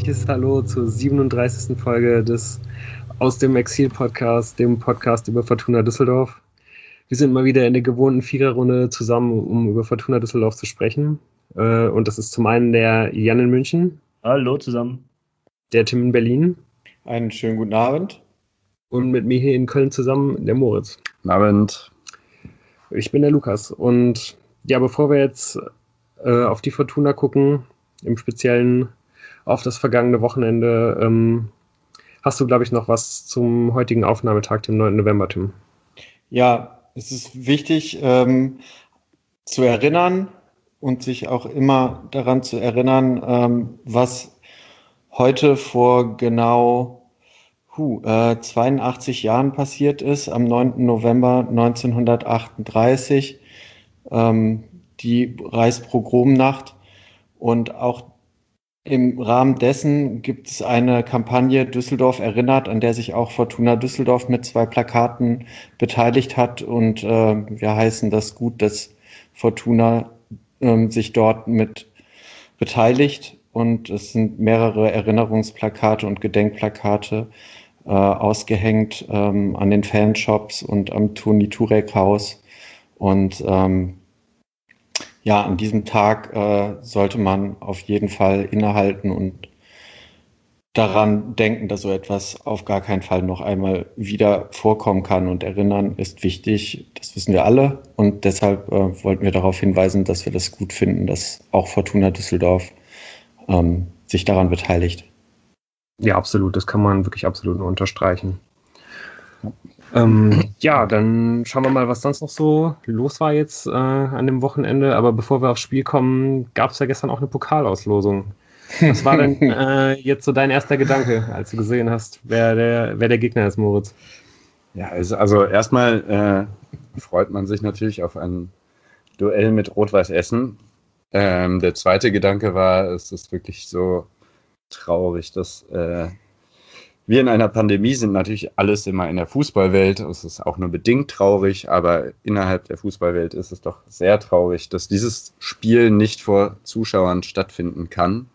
herzliches Hallo zur 37. Folge des Aus dem Exil-Podcast, dem Podcast über Fortuna Düsseldorf. Wir sind mal wieder in der gewohnten Viererrunde zusammen, um über Fortuna Düsseldorf zu sprechen. Und das ist zum einen der Jan in München. Hallo zusammen. Der Tim in Berlin. Einen schönen guten Abend. Und mit mir hier in Köln zusammen der Moritz. Guten Abend. Ich bin der Lukas. Und ja, bevor wir jetzt auf die Fortuna gucken, im Speziellen auf das vergangene Wochenende, hast du, glaube ich, noch was zum heutigen Aufnahmetag, dem 9. November, Tim? Ja, es ist wichtig zu erinnern und sich auch immer daran zu erinnern, was heute vor genau 82 Jahren passiert ist, am 9. November 1938, die Reichspogromnacht. Und auch im Rahmen dessen gibt es eine Kampagne Düsseldorf erinnert, an der sich auch Fortuna Düsseldorf mit 2 Plakaten beteiligt hat. Und wir heißen das gut, dass Fortuna sich dort mit beteiligt. Und es sind mehrere Erinnerungsplakate und Gedenkplakate ausgehängt an den Fanshops und am Toni Turek Haus. Und ja, an diesem Tag sollte man auf jeden Fall innehalten und daran denken, dass so etwas auf gar keinen Fall noch einmal wieder vorkommen kann. Und erinnern ist wichtig, das wissen wir alle. Und deshalb wollten wir darauf hinweisen, dass wir das gut finden, dass auch Fortuna Düsseldorf sich daran beteiligt. Ja, absolut. Das kann man wirklich absolut nur unterstreichen. Ja, dann schauen wir mal, was sonst noch so los war jetzt an dem Wochenende. Aber bevor wir aufs Spiel kommen, gab es ja gestern auch eine Pokalauslosung. Was war denn jetzt so dein erster Gedanke, als du gesehen hast, wer der Gegner ist, Moritz? Ja, also erstmal freut man sich natürlich auf ein Duell mit Rot-Weiß Essen. Der zweite Gedanke war, es ist wirklich so traurig, dass wir in einer Pandemie sind. Natürlich alles immer in der Fußballwelt. Es ist auch nur bedingt traurig, aber innerhalb der Fußballwelt ist es doch sehr traurig, dass dieses Spiel nicht vor Zuschauern stattfinden kann.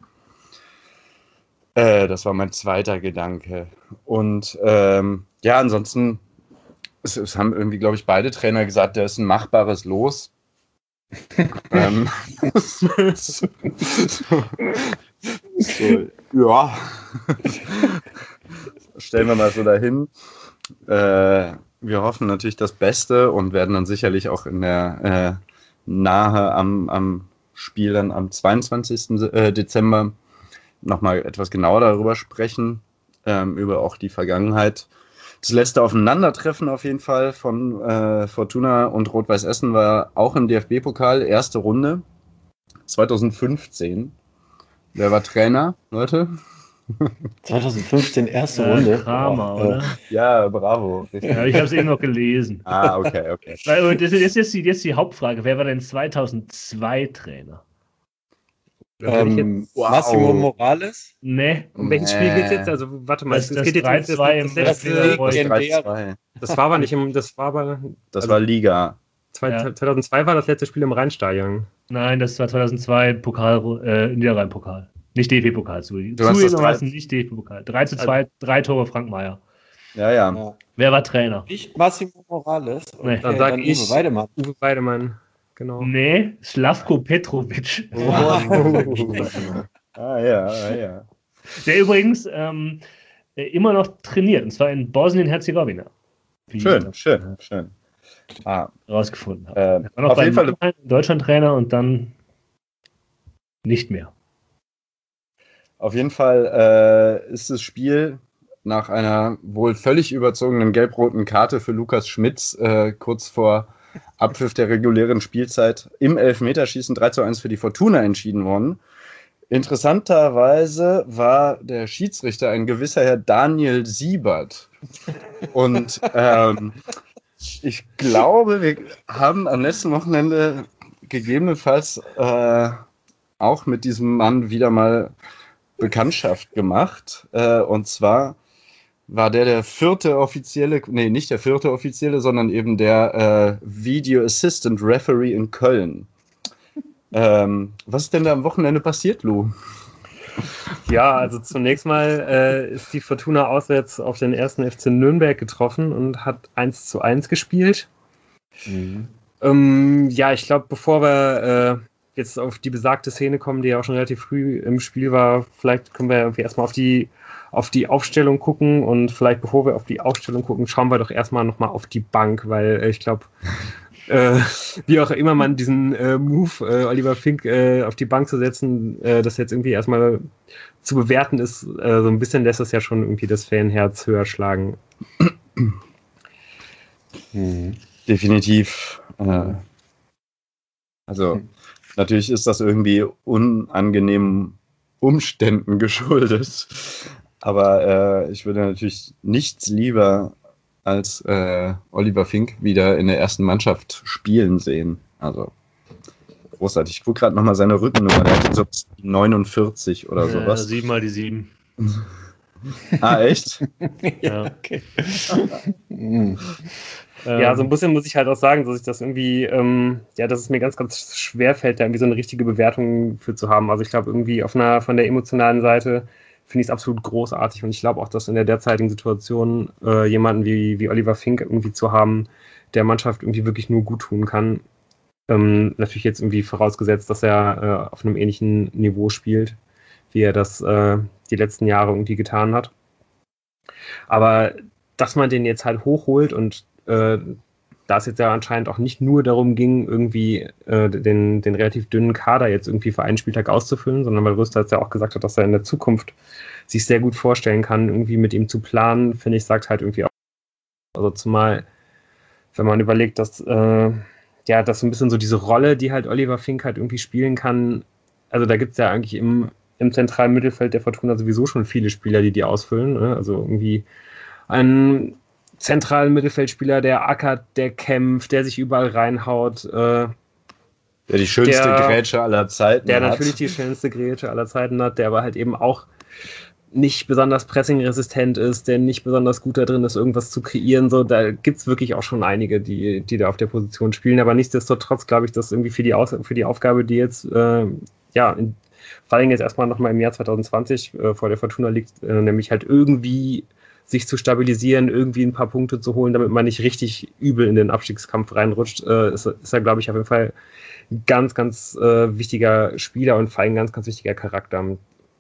Das war mein zweiter Gedanke. Und ja, ansonsten, es haben irgendwie, glaube ich, beide Trainer gesagt, da ist ein machbares Los. Ja. Stellen wir mal so dahin. Wir hoffen natürlich das Beste und werden dann sicherlich auch in der nahe am Spiel dann am 22. Dezember nochmal etwas genauer darüber sprechen, über auch die Vergangenheit. Das letzte Aufeinandertreffen auf jeden Fall von Fortuna und Rot-Weiß Essen war auch im DFB-Pokal, erste Runde, 2015. Wer war Trainer, Leute? 2015, erste Runde. Kramer, oder? Ja, bravo. Ja, ich habe es eben noch gelesen. Okay. Das ist jetzt die Hauptfrage. Wer war denn 2002 Trainer? Wow. Massimo Morales? Nee. Um welches Spiel geht es jetzt? Also, warte mal. Das 3-2 im legendäre. Das war aber nicht im... Das war Liga. 2002 war das letzte Spiel im Rheinstadion. Nein, das war 2002 Niederrhein-Pokal. Nicht DFB-Pokal. Zugegebenermaßen nicht DFB-Pokal. 3-2, 3 Tore Frank Meyer. Ja. Wer war Trainer? Nicht Massimo Morales. Nee. Dann sage ich Uwe Weidemann. Genau. Nee, Slavko Petrovic. Ja. Der übrigens immer noch trainiert, und zwar in Bosnien-Herzegowina. Schön. Rausgefunden habe. Er war noch auf jeden Fall Deutschland-Trainer und dann nicht mehr. Auf jeden Fall ist das Spiel nach einer wohl völlig überzogenen gelb-roten Karte für Lukas Schmitz kurz vor Abpfiff der regulären Spielzeit im Elfmeterschießen 3-1 für die Fortuna entschieden worden. Interessanterweise war der Schiedsrichter ein gewisser Herr Daniel Siebert. Und ich glaube, wir haben am letzten Wochenende gegebenenfalls auch mit diesem Mann wieder mal Bekanntschaft gemacht. Und zwar war der vierte offizielle, nicht der vierte offizielle, sondern eben der Video Assistant Referee in Köln. Was ist denn da am Wochenende passiert, Lou? Ja, also zunächst mal ist die Fortuna auswärts auf den 1. FC Nürnberg getroffen und hat 1:1 gespielt. Ja, ich glaube, bevor wir jetzt auf die besagte Szene kommen, die ja auch schon relativ früh im Spiel war, vielleicht können wir irgendwie erstmal auf die Aufstellung gucken und vielleicht bevor wir auf die Aufstellung gucken, schauen wir doch erstmal nochmal auf die Bank, weil ich glaube, wie auch immer man diesen Move, Oliver Fink auf die Bank zu setzen, das jetzt irgendwie erstmal zu bewerten ist, so ein bisschen lässt das ja schon irgendwie das Fanherz höher schlagen. Definitiv. Also natürlich ist das irgendwie unangenehmen Umständen geschuldet, aber ich würde natürlich nichts lieber als Oliver Fink wieder in der ersten Mannschaft spielen sehen. Also großartig. Ich gucke gerade nochmal seine Rückennummer, der hat so 49 oder sowas. 7 mal die 7. Ah, echt? Ja. Okay. Ja, so ein bisschen muss ich halt auch sagen, dass ich das irgendwie, dass es mir ganz, ganz schwer fällt, da irgendwie so eine richtige Bewertung für zu haben. Also ich glaube irgendwie von der emotionalen Seite finde ich es absolut großartig und ich glaube auch, dass in der derzeitigen Situation jemanden wie Oliver Fink irgendwie zu haben, der Mannschaft irgendwie wirklich nur gut tun kann. Natürlich jetzt irgendwie vorausgesetzt, dass er auf einem ähnlichen Niveau spielt, wie er das die letzten Jahre irgendwie getan hat. Aber dass man den jetzt halt hochholt und da es jetzt ja anscheinend auch nicht nur darum ging, irgendwie den relativ dünnen Kader jetzt irgendwie für einen Spieltag auszufüllen, sondern weil Röster jetzt ja auch gesagt hat, dass er in der Zukunft sich sehr gut vorstellen kann, irgendwie mit ihm zu planen, finde ich, sagt halt irgendwie auch, also zumal, wenn man überlegt, dass dass so ein bisschen so diese Rolle, die halt Oliver Fink halt irgendwie spielen kann, also da gibt es ja eigentlich im zentralen Mittelfeld der Fortuna sowieso schon viele Spieler, die ausfüllen, ne? Also irgendwie ein zentralen Mittelfeldspieler, der ackert, der kämpft, der sich überall reinhaut. Der die schönste Grätsche aller Zeiten hat. Der natürlich die schönste Grätsche aller Zeiten hat, der aber halt eben auch nicht besonders pressingresistent ist, der nicht besonders gut da drin ist, irgendwas zu kreieren. So, da gibt es wirklich auch schon einige, die da auf der Position spielen. Aber nichtsdestotrotz glaube ich, dass irgendwie für die Aufgabe, die jetzt vor allem jetzt erstmal nochmal im Jahr 2020 vor der Fortuna liegt, nämlich halt irgendwie sich zu stabilisieren, irgendwie ein paar Punkte zu holen, damit man nicht richtig übel in den Abstiegskampf reinrutscht, ist er, glaube ich, auf jeden Fall ein ganz, ganz wichtiger Spieler und vor allem ein ganz, ganz wichtiger Charakter.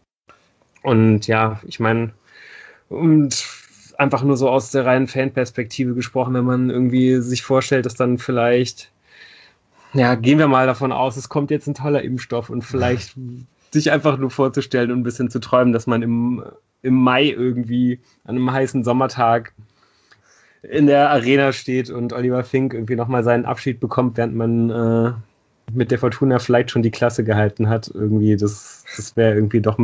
Und ja, ich meine, und einfach nur so aus der reinen Fanperspektive gesprochen, wenn man irgendwie sich vorstellt, dass dann vielleicht, ja, gehen wir mal davon aus, es kommt jetzt ein toller Impfstoff und vielleicht sich einfach nur vorzustellen und ein bisschen zu träumen, dass man im Mai irgendwie an einem heißen Sommertag in der Arena steht und Oliver Fink irgendwie nochmal seinen Abschied bekommt, während man mit der Fortuna vielleicht schon die Klasse gehalten hat. Irgendwie, das wäre irgendwie doch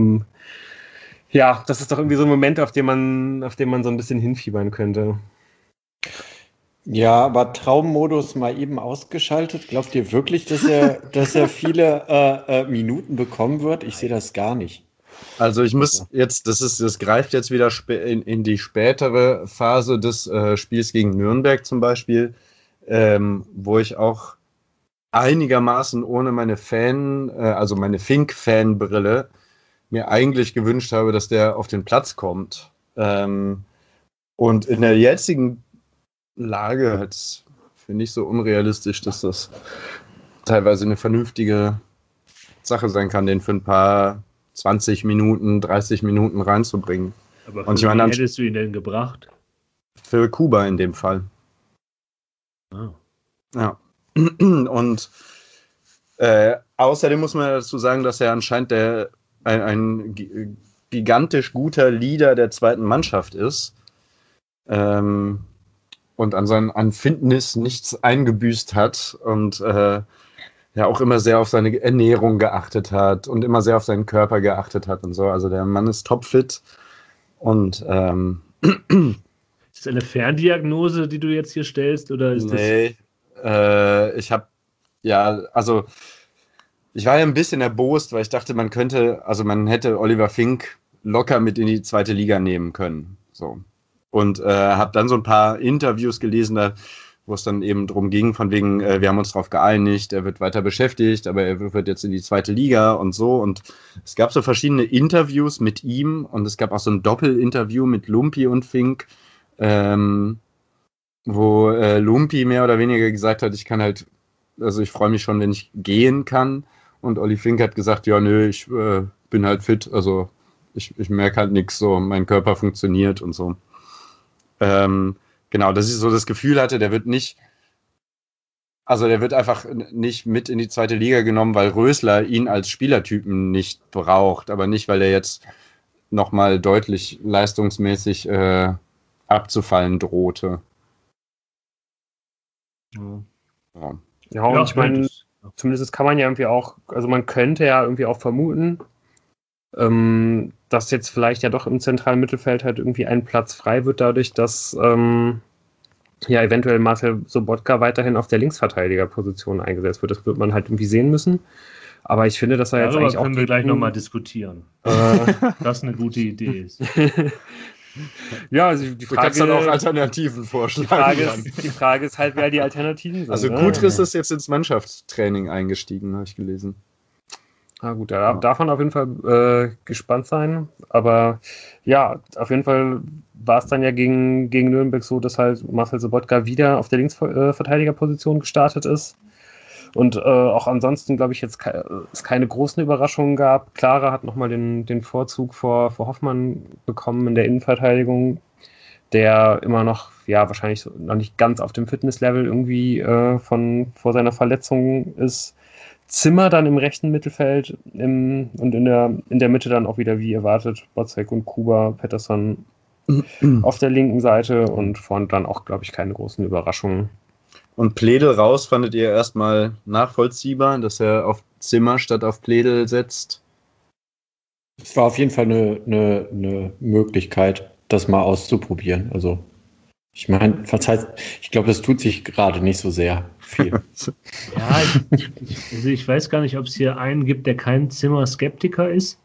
das ist doch irgendwie so ein Moment, auf den man so ein bisschen hinfiebern könnte. Ja, aber Traummodus mal eben ausgeschaltet. Glaubt ihr wirklich, dass er viele Minuten bekommen wird? Ich sehe das gar nicht. Also ich muss jetzt, das greift jetzt wieder in die spätere Phase des Spiels gegen Nürnberg zum Beispiel, wo ich auch einigermaßen ohne meine meine Fink-Fanbrille mir eigentlich gewünscht habe, dass der auf den Platz kommt. Und in der jetzigen Lage halt finde ich so unrealistisch, dass das teilweise eine vernünftige Sache sein kann, den für ein paar 20 Minuten, 30 Minuten reinzubringen. Aber für wen hättest du ihn denn gebracht? Für Kuba in dem Fall. Ah. Ja. Und außerdem muss man dazu sagen, dass er anscheinend ein gigantisch guter Leader der zweiten Mannschaft ist. Und an Fitness nichts eingebüßt hat und auch immer sehr auf seine Ernährung geachtet hat und immer sehr auf seinen Körper geachtet hat und so. Also der Mann ist topfit und ist das eine Ferndiagnose, die du jetzt hier stellst, oder ist ich war ja ein bisschen erbost, weil ich dachte, man hätte Oliver Fink locker mit in die zweite Liga nehmen können. So. Und habe dann so ein paar Interviews gelesen, da wo es dann eben drum ging, von wegen, wir haben uns darauf geeinigt, er wird weiter beschäftigt, aber er wird jetzt in die 2. Liga und so. Und es gab so verschiedene Interviews mit ihm und es gab auch so ein Doppelinterview mit Lumpi und Fink, wo Lumpi mehr oder weniger gesagt hat, ich freue mich schon, wenn ich gehen kann. Und Olli Fink hat gesagt, ja, nö, ich bin halt fit, also ich merke halt nichts, so mein Körper funktioniert und so. Genau, dass ich so das Gefühl hatte, der wird einfach nicht mit in die 2. Liga genommen, weil Rösler ihn als Spielertypen nicht braucht, aber nicht, weil er jetzt nochmal deutlich leistungsmäßig abzufallen drohte. Ja, und ich meine, zumindest kann man ja irgendwie auch, also man könnte ja irgendwie auch vermuten, dass jetzt vielleicht ja doch im zentralen Mittelfeld halt irgendwie ein Platz frei wird, dadurch, dass eventuell Marcel Sobotka weiterhin auf der Linksverteidigerposition eingesetzt wird. Das wird man halt irgendwie sehen müssen. Aber ich finde, dass er jetzt eigentlich auch... können wir gleich nochmal diskutieren. Das eine gute Idee ist. Ja, also die Frage... Du kannst dann auch Alternativen vorschlagen. Die Frage ist halt, wer die Alternativen sind. Also Gutris ist jetzt ins Mannschaftstraining eingestiegen, habe ich gelesen. Ah gut, da darf man auf jeden Fall gespannt sein. Aber ja, auf jeden Fall war es dann ja gegen Nürnberg so, dass halt Marcel Sobotka wieder auf der Linksverteidigerposition gestartet ist. Und auch ansonsten, glaube ich, jetzt es keine großen Überraschungen gab. Clara hat nochmal den Vorzug vor Hoffmann bekommen in der Innenverteidigung, der immer noch, wahrscheinlich noch nicht ganz auf dem Fitnesslevel irgendwie vor seiner Verletzung ist. Zimmer dann im rechten Mittelfeld und in der Mitte dann auch wieder, wie erwartet, Botzek und Kuba, Pettersson auf der linken Seite und vorne dann auch, glaube ich, keine großen Überraschungen. Und Pledel raus fandet ihr erstmal nachvollziehbar, dass er auf Zimmer statt auf Pledel setzt? Es war auf jeden Fall eine Möglichkeit, das mal auszuprobieren. Also ich meine, ich glaube, das tut sich gerade nicht so sehr viel. Ja, ich weiß gar nicht, ob es hier einen gibt, der kein Zimmer-Skeptiker ist.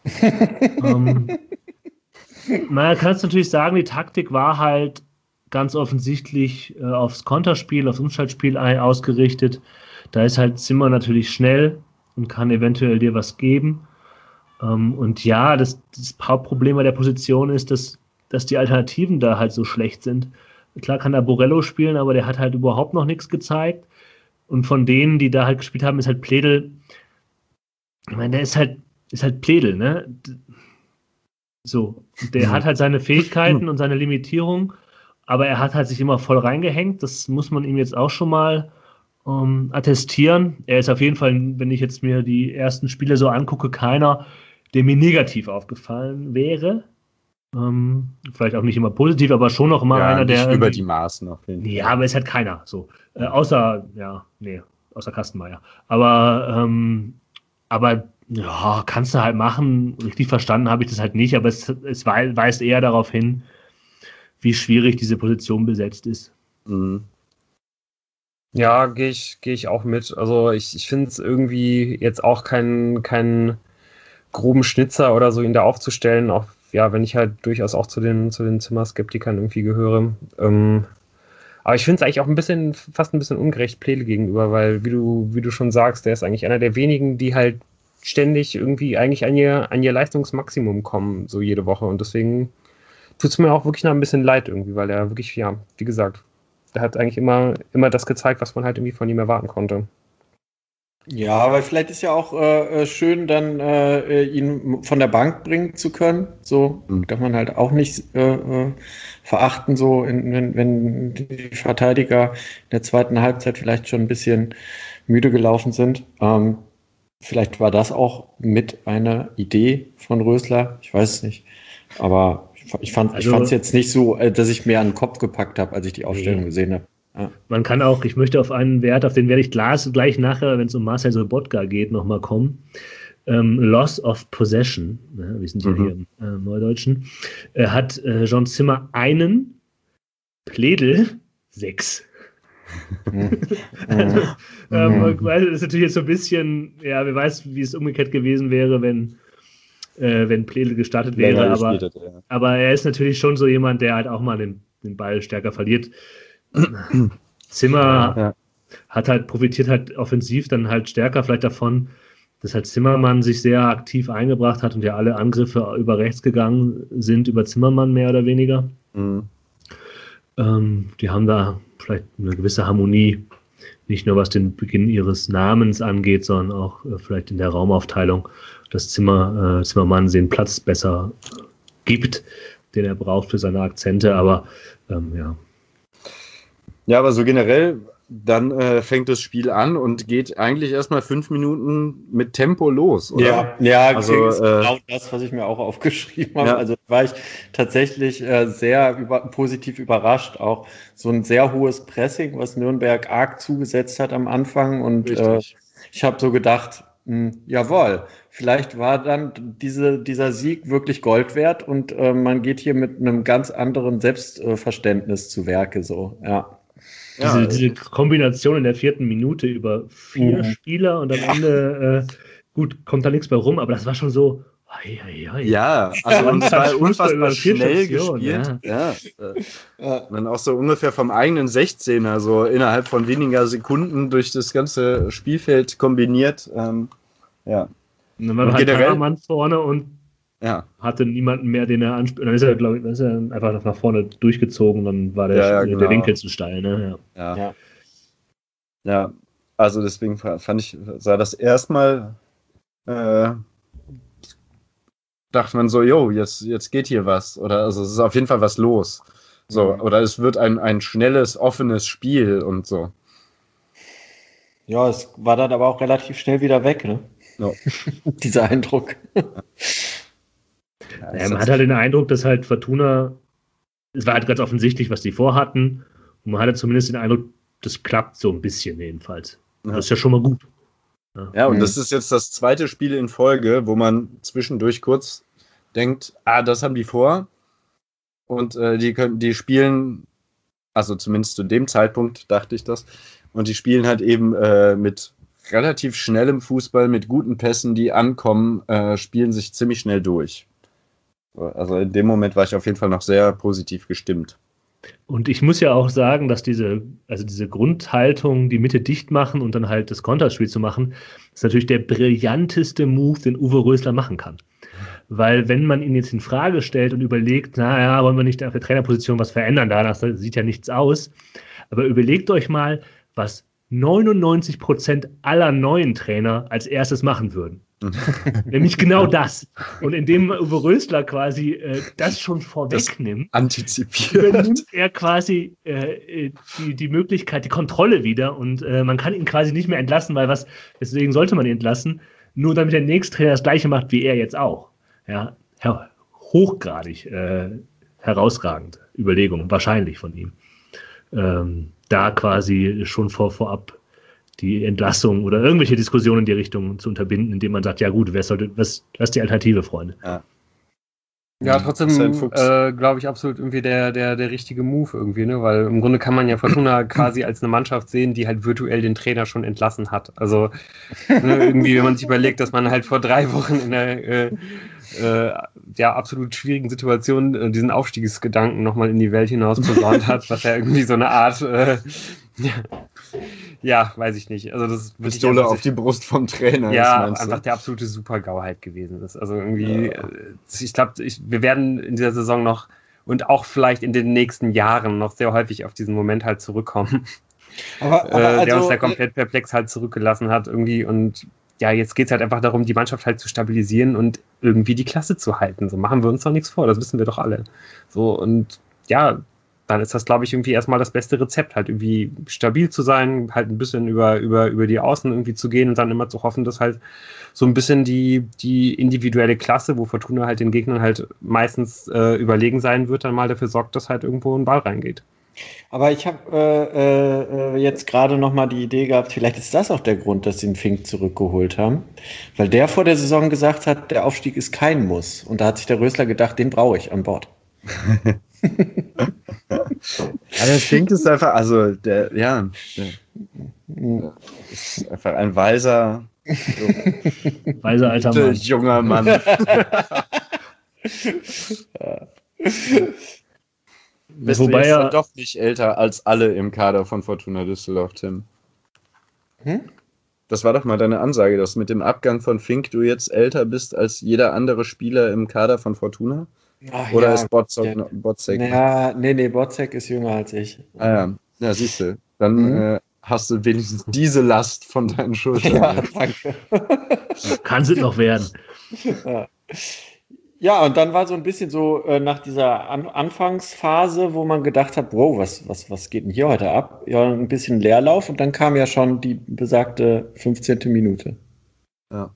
Man kann es natürlich sagen, die Taktik war halt ganz offensichtlich aufs Konterspiel, aufs Umschaltspiel ausgerichtet. Da ist halt Zimmer natürlich schnell und kann eventuell dir was geben. Und ja, das Hauptproblem bei der Position ist, dass die Alternativen da halt so schlecht sind. Klar kann da Borello spielen, aber der hat halt überhaupt noch nichts gezeigt. Und von denen, die da halt gespielt haben, ist halt Pledel. Ich meine, der ist halt Pledel, ne? So, der hat halt seine Fähigkeiten und seine Limitierung, aber er hat halt sich immer voll reingehängt. Das muss man ihm jetzt auch schon mal attestieren. Er ist auf jeden Fall, wenn ich jetzt mir die ersten Spiele so angucke, keiner, der mir negativ aufgefallen wäre. Vielleicht auch nicht immer positiv, aber schon noch immer einer, der... über die Maßen auf jeden Fall. Ja, aber es hat keiner, so. Außer Kastenmeier. Aber ja, kannst du halt machen. Richtig verstanden habe ich das halt nicht, aber es weist eher darauf hin, wie schwierig diese Position besetzt ist. Mhm. Ja, gehe ich auch mit. Also ich finde es irgendwie jetzt auch keinen groben Schnitzer oder so, ihn da aufzustellen, auch wenn ich halt durchaus auch zu den Zimmer-Skeptikern irgendwie gehöre. Aber ich finde es eigentlich auch fast ein bisschen ungerecht Pledel gegenüber, weil, wie du schon sagst, der ist eigentlich einer der wenigen, die halt ständig irgendwie eigentlich an ihr Leistungsmaximum kommen, so jede Woche. Und deswegen tut es mir auch wirklich noch ein bisschen leid irgendwie, weil er wirklich, wie gesagt, er hat eigentlich immer das gezeigt, was man halt irgendwie von ihm erwarten konnte. Ja, aber vielleicht ist ja auch schön, dann ihn von der Bank bringen zu können. So darf man halt auch nicht verachten, so wenn die Verteidiger in der zweiten Halbzeit vielleicht schon ein bisschen müde gelaufen sind. Vielleicht war das auch mit einer Idee von Rösler. Ich weiß es nicht. Aber ich fand es jetzt nicht so, dass ich mir an den Kopf gepackt habe, als ich die Aufstellung gesehen habe. Ja. Man kann auch, ich möchte auf einen Wert, auf den werde ich gleich nachher, wenn es um Marcel Sobotka geht, nochmal kommen. Loss of Possession, wir sind ja hier im Neudeutschen, hat John Zimmer einen, Pledel 6. Das ist natürlich jetzt so ein bisschen, wer weiß, wie es umgekehrt gewesen wäre, wenn Pledel gestartet wäre, aber er ist natürlich schon so jemand, der halt auch mal den Ball stärker verliert. Zimmer profitiert halt offensiv dann halt stärker vielleicht davon, dass halt Zimmermann sich sehr aktiv eingebracht hat und ja alle Angriffe über rechts gegangen sind, über Zimmermann mehr oder weniger. Mhm. Die haben da vielleicht eine gewisse Harmonie, nicht nur was den Beginn ihres Namens angeht, sondern auch vielleicht in der Raumaufteilung, dass Zimmermann den Platz besser gibt, den er braucht für seine Akzente, aber ja. Ja, aber so generell, dann fängt das Spiel an und geht eigentlich erstmal 5 Minuten mit Tempo los, oder? Ja, also ist genau das, was ich mir auch aufgeschrieben habe. Ja. Also war ich tatsächlich sehr positiv überrascht. Auch so ein sehr hohes Pressing, was Nürnberg arg zugesetzt hat am Anfang. Und ich habe so gedacht, jawohl, vielleicht war dann dieser Sieg wirklich Gold wert und man geht hier mit einem ganz anderen Selbstverständnis zu Werke. So, ja. Diese Kombination in der 4. Minute über 4 Spieler und am Ende, gut, kommt da nichts bei rum, aber das war schon so, ja, also und es war unfassbar schnell gespielt. Ja. Dann auch so ungefähr vom eigenen 16er, so innerhalb von weniger Sekunden durch das ganze Spielfeld kombiniert. Ja. Und dann war halt Hermann vorne und hatte niemanden mehr, den er anspielt. Dann ist er, glaube ich, einfach nach vorne durchgezogen, dann war der Winkel zu steil. Ne? Ja, also deswegen fand ich, sah das erstmal, dachte man so, jetzt geht hier was. Oder also es ist auf jeden Fall was los. So, oder es wird ein schnelles, offenes Spiel und so. Ja, es war dann aber auch relativ schnell wieder weg, ne? Ja. Dieser Eindruck. Man hat halt den Eindruck, dass halt Fortuna, es war halt ganz offensichtlich, was die vorhatten. Und man hatte zumindest den Eindruck, das klappt so ein bisschen jedenfalls. Das ist ja schon mal gut. Ja, und das ist jetzt das 2. Spiel in Folge, wo man zwischendurch kurz denkt, das haben die vor. Und die spielen, also zumindest zu dem Zeitpunkt dachte ich das, und die spielen halt eben mit relativ schnellem Fußball, mit guten Pässen, die ankommen, spielen sich ziemlich schnell durch. Also in dem Moment war ich auf jeden Fall noch sehr positiv gestimmt. Und ich muss ja auch sagen, dass diese Grundhaltung, die Mitte dicht machen und dann halt das Konterspiel zu machen, ist natürlich der brillanteste Move, den Uwe Rösler machen kann. Weil wenn man ihn jetzt in Frage stellt und überlegt, wollen wir nicht auf der Trainerposition was verändern, danach sieht ja nichts aus. Aber überlegt euch mal, was 99% aller neuen Trainer als erstes machen würden. Nämlich genau das. Und indem Uwe Rösler quasi das schon vorwegnimmt, übernimmt er quasi die Möglichkeit, die Kontrolle wieder und man kann ihn quasi nicht mehr entlassen, deswegen sollte man ihn entlassen, nur damit der nächste Trainer das Gleiche macht wie er jetzt auch. Ja, hochgradig herausragend Überlegung, wahrscheinlich von ihm. Da quasi schon vorab die Entlassung oder irgendwelche Diskussionen in die Richtung zu unterbinden, indem man sagt, ja gut, was ist die Alternative, Freunde? Ja, trotzdem glaube ich absolut irgendwie der richtige Move irgendwie, ne? Weil im Grunde kann man ja Fortuna quasi als eine Mannschaft sehen, die halt virtuell den Trainer schon entlassen hat. Also irgendwie, wenn man sich überlegt, dass man halt vor 3 Wochen in einer absolut schwierigen Situation diesen Aufstiegsgedanken nochmal in die Welt hinaus posaunt hat, was ja irgendwie so eine Art weiß ich nicht. Also das Pistole auf die Brust vom Trainer. Ja, einfach der absolute Super-GAU halt gewesen ist. Also irgendwie, ich glaube, wir werden in dieser Saison noch und auch vielleicht in den nächsten Jahren noch sehr häufig auf diesen Moment halt zurückkommen. Aber der uns da komplett perplex halt zurückgelassen hat irgendwie und jetzt geht es halt einfach darum, die Mannschaft halt zu stabilisieren und irgendwie die Klasse zu halten. So machen wir uns doch nichts vor, das wissen wir doch alle. So und dann ist das, glaube ich, irgendwie erstmal das beste Rezept, halt irgendwie stabil zu sein, halt ein bisschen über die Außen irgendwie zu gehen und dann immer zu hoffen, dass halt so ein bisschen die individuelle Klasse, wo Fortuna halt den Gegnern halt meistens überlegen sein wird, dann mal dafür sorgt, dass halt irgendwo ein Ball reingeht. Aber ich habe jetzt gerade nochmal die Idee gehabt, vielleicht ist das auch der Grund, dass sie den Fink zurückgeholt haben. Weil der vor der Saison gesagt hat, der Aufstieg ist kein Muss. Und da hat sich der Rösler gedacht, den brauche ich an Bord. Der Fink ist einfach, der ist einfach ein weiser alter Mann. Junger Mann. Bist Wobei du jetzt er- dann doch nicht älter als alle im Kader von Fortuna Düsseldorf, Tim? Das war doch mal deine Ansage, dass mit dem Abgang von Fink du jetzt älter bist als jeder andere Spieler im Kader von Fortuna? Oder ja, ist Botzek? Nee, Botzek ist jünger als ich. Ja, siehst du. Dann hast du wenigstens diese Last von deinen Schultern. Ja, jetzt. danke. Kann es noch werden. Ja, und dann war so ein bisschen so nach dieser Anfangsphase, wo man gedacht hat, wow, was geht denn hier heute ab? Ja, ein bisschen Leerlauf und dann kam ja schon die besagte 15. Minute. Ja.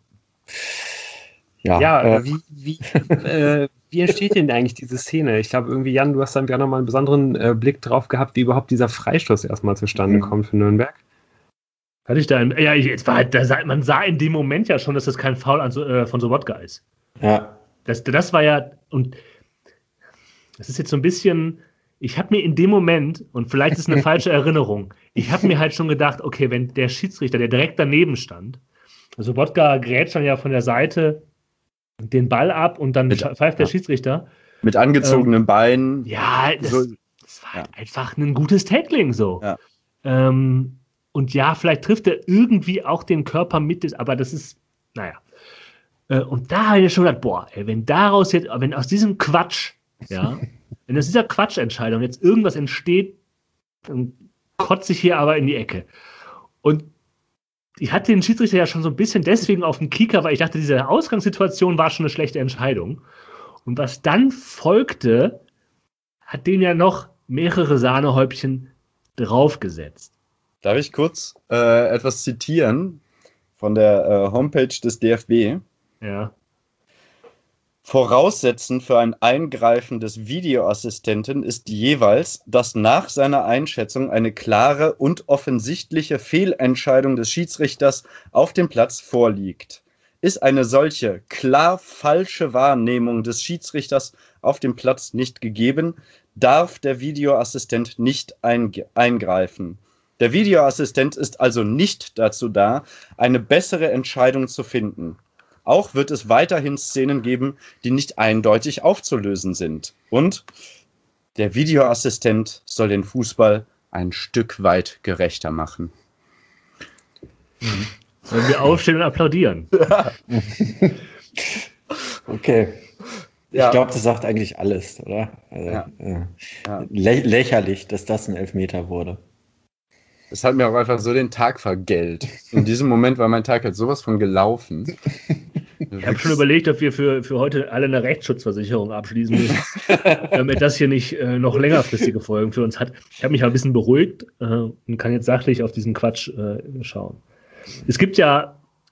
Ja, wie entsteht denn eigentlich diese Szene? Ich glaube, irgendwie, Jan, du hast dann ja nochmal einen besonderen Blick drauf gehabt, wie überhaupt dieser Freistoß erstmal zustande kommt für Nürnberg. Hatte ich da man sah in dem Moment ja schon, dass das kein Foul von Sobotka ist. Ja. Das war ja, und das ist jetzt so ein bisschen, ich habe mir in dem Moment, und vielleicht ist es eine falsche Erinnerung, ich habe mir halt schon gedacht, okay, wenn der Schiedsrichter, der direkt daneben stand, also Sobotka grätscht dann ja von der Seite den Ball ab und dann pfeift der Schiedsrichter. Mit angezogenen Beinen. Ja, das war halt einfach ein gutes Tackling so. Ja. Und ja, vielleicht trifft er irgendwie auch den Körper mit, aber das ist, naja. Und da habe ich schon gedacht, boah, ey, wenn aus diesem Quatsch, ja, wenn aus dieser Quatschentscheidung jetzt irgendwas entsteht, dann kotze ich hier aber in die Ecke. Und ich hatte den Schiedsrichter ja schon so ein bisschen deswegen auf dem Kieker, weil ich dachte, diese Ausgangssituation war schon eine schlechte Entscheidung. Und was dann folgte, hat den ja noch mehrere Sahnehäubchen draufgesetzt. Darf ich kurz etwas zitieren von der Homepage des DFB? Ja. Voraussetzend für ein Eingreifen des Videoassistenten ist jeweils, dass nach seiner Einschätzung eine klare und offensichtliche Fehlentscheidung des Schiedsrichters auf dem Platz vorliegt. Ist eine solche klar falsche Wahrnehmung des Schiedsrichters auf dem Platz nicht gegeben, darf der Videoassistent nicht eingreifen. Der Videoassistent ist also nicht dazu da, eine bessere Entscheidung zu finden. Auch wird es weiterhin Szenen geben, die nicht eindeutig aufzulösen sind. Und der Videoassistent soll den Fußball ein Stück weit gerechter machen. Sollen wir aufstehen und applaudieren? Ja. Okay. Ja. Ich glaube, das sagt eigentlich alles, oder? Also, lächerlich, dass das ein Elfmeter wurde. Das hat mir auch einfach so den Tag vergällt. In diesem Moment war mein Tag halt sowas von gelaufen. Ich habe schon überlegt, ob wir für heute alle eine Rechtsschutzversicherung abschließen müssen, damit das hier nicht noch längerfristige Folgen für uns hat. Ich habe mich ein bisschen beruhigt und kann jetzt sachlich auf diesen Quatsch schauen. Es gibt ja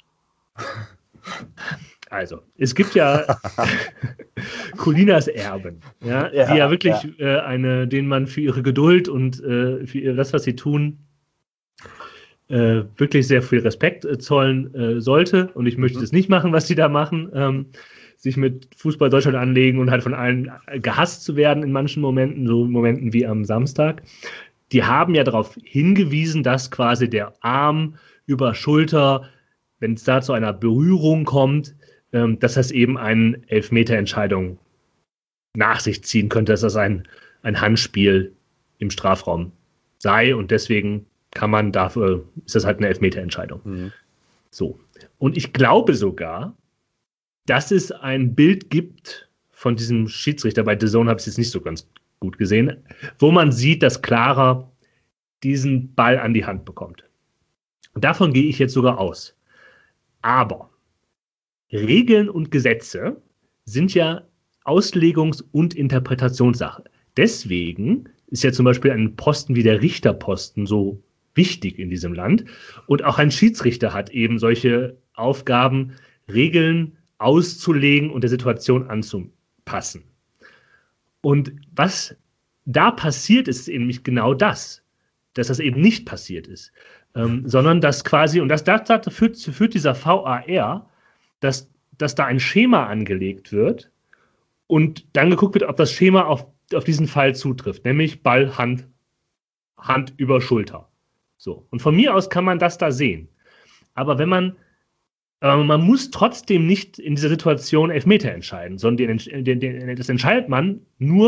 Colinas Erben, die ja wirklich denen man für ihre Geduld und für das, was sie tun, wirklich sehr viel Respekt zollen sollte. Und ich möchte es nicht machen, was sie da machen. Sich mit Fußball Deutschland anlegen und halt von allen gehasst zu werden in manchen Momenten, so Momenten wie am Samstag. Die haben ja darauf hingewiesen, dass quasi der Arm über Schulter, wenn es da zu einer Berührung kommt, dass das eben eine Elfmeterentscheidung nach sich ziehen könnte, dass das ein Handspiel im Strafraum sei und deswegen ist das halt eine Elfmeterentscheidung. Mhm. So. Und ich glaube sogar, dass es ein Bild gibt von diesem Schiedsrichter, bei The Zone habe ich es jetzt nicht so ganz gut gesehen, wo man sieht, dass Clara diesen Ball an die Hand bekommt. Und davon gehe ich jetzt sogar aus. Aber Regeln und Gesetze sind ja Auslegungs- und Interpretationssache. Deswegen ist ja zum Beispiel ein Posten wie der Richterposten so wichtig in diesem Land. Und auch ein Schiedsrichter hat eben solche Aufgaben, Regeln auszulegen und der Situation anzupassen. Und was da passiert ist nämlich genau das, dass das eben nicht passiert ist, sondern dass quasi, und dazu führt dieser VAR, dass da ein Schema angelegt wird und dann geguckt wird, ob das Schema auf diesen Fall zutrifft, nämlich Ball, Hand über Schulter. So. Und von mir aus kann man das da sehen. Aber man muss trotzdem nicht in dieser Situation Elfmeter entscheiden, sondern das entscheidet man nur,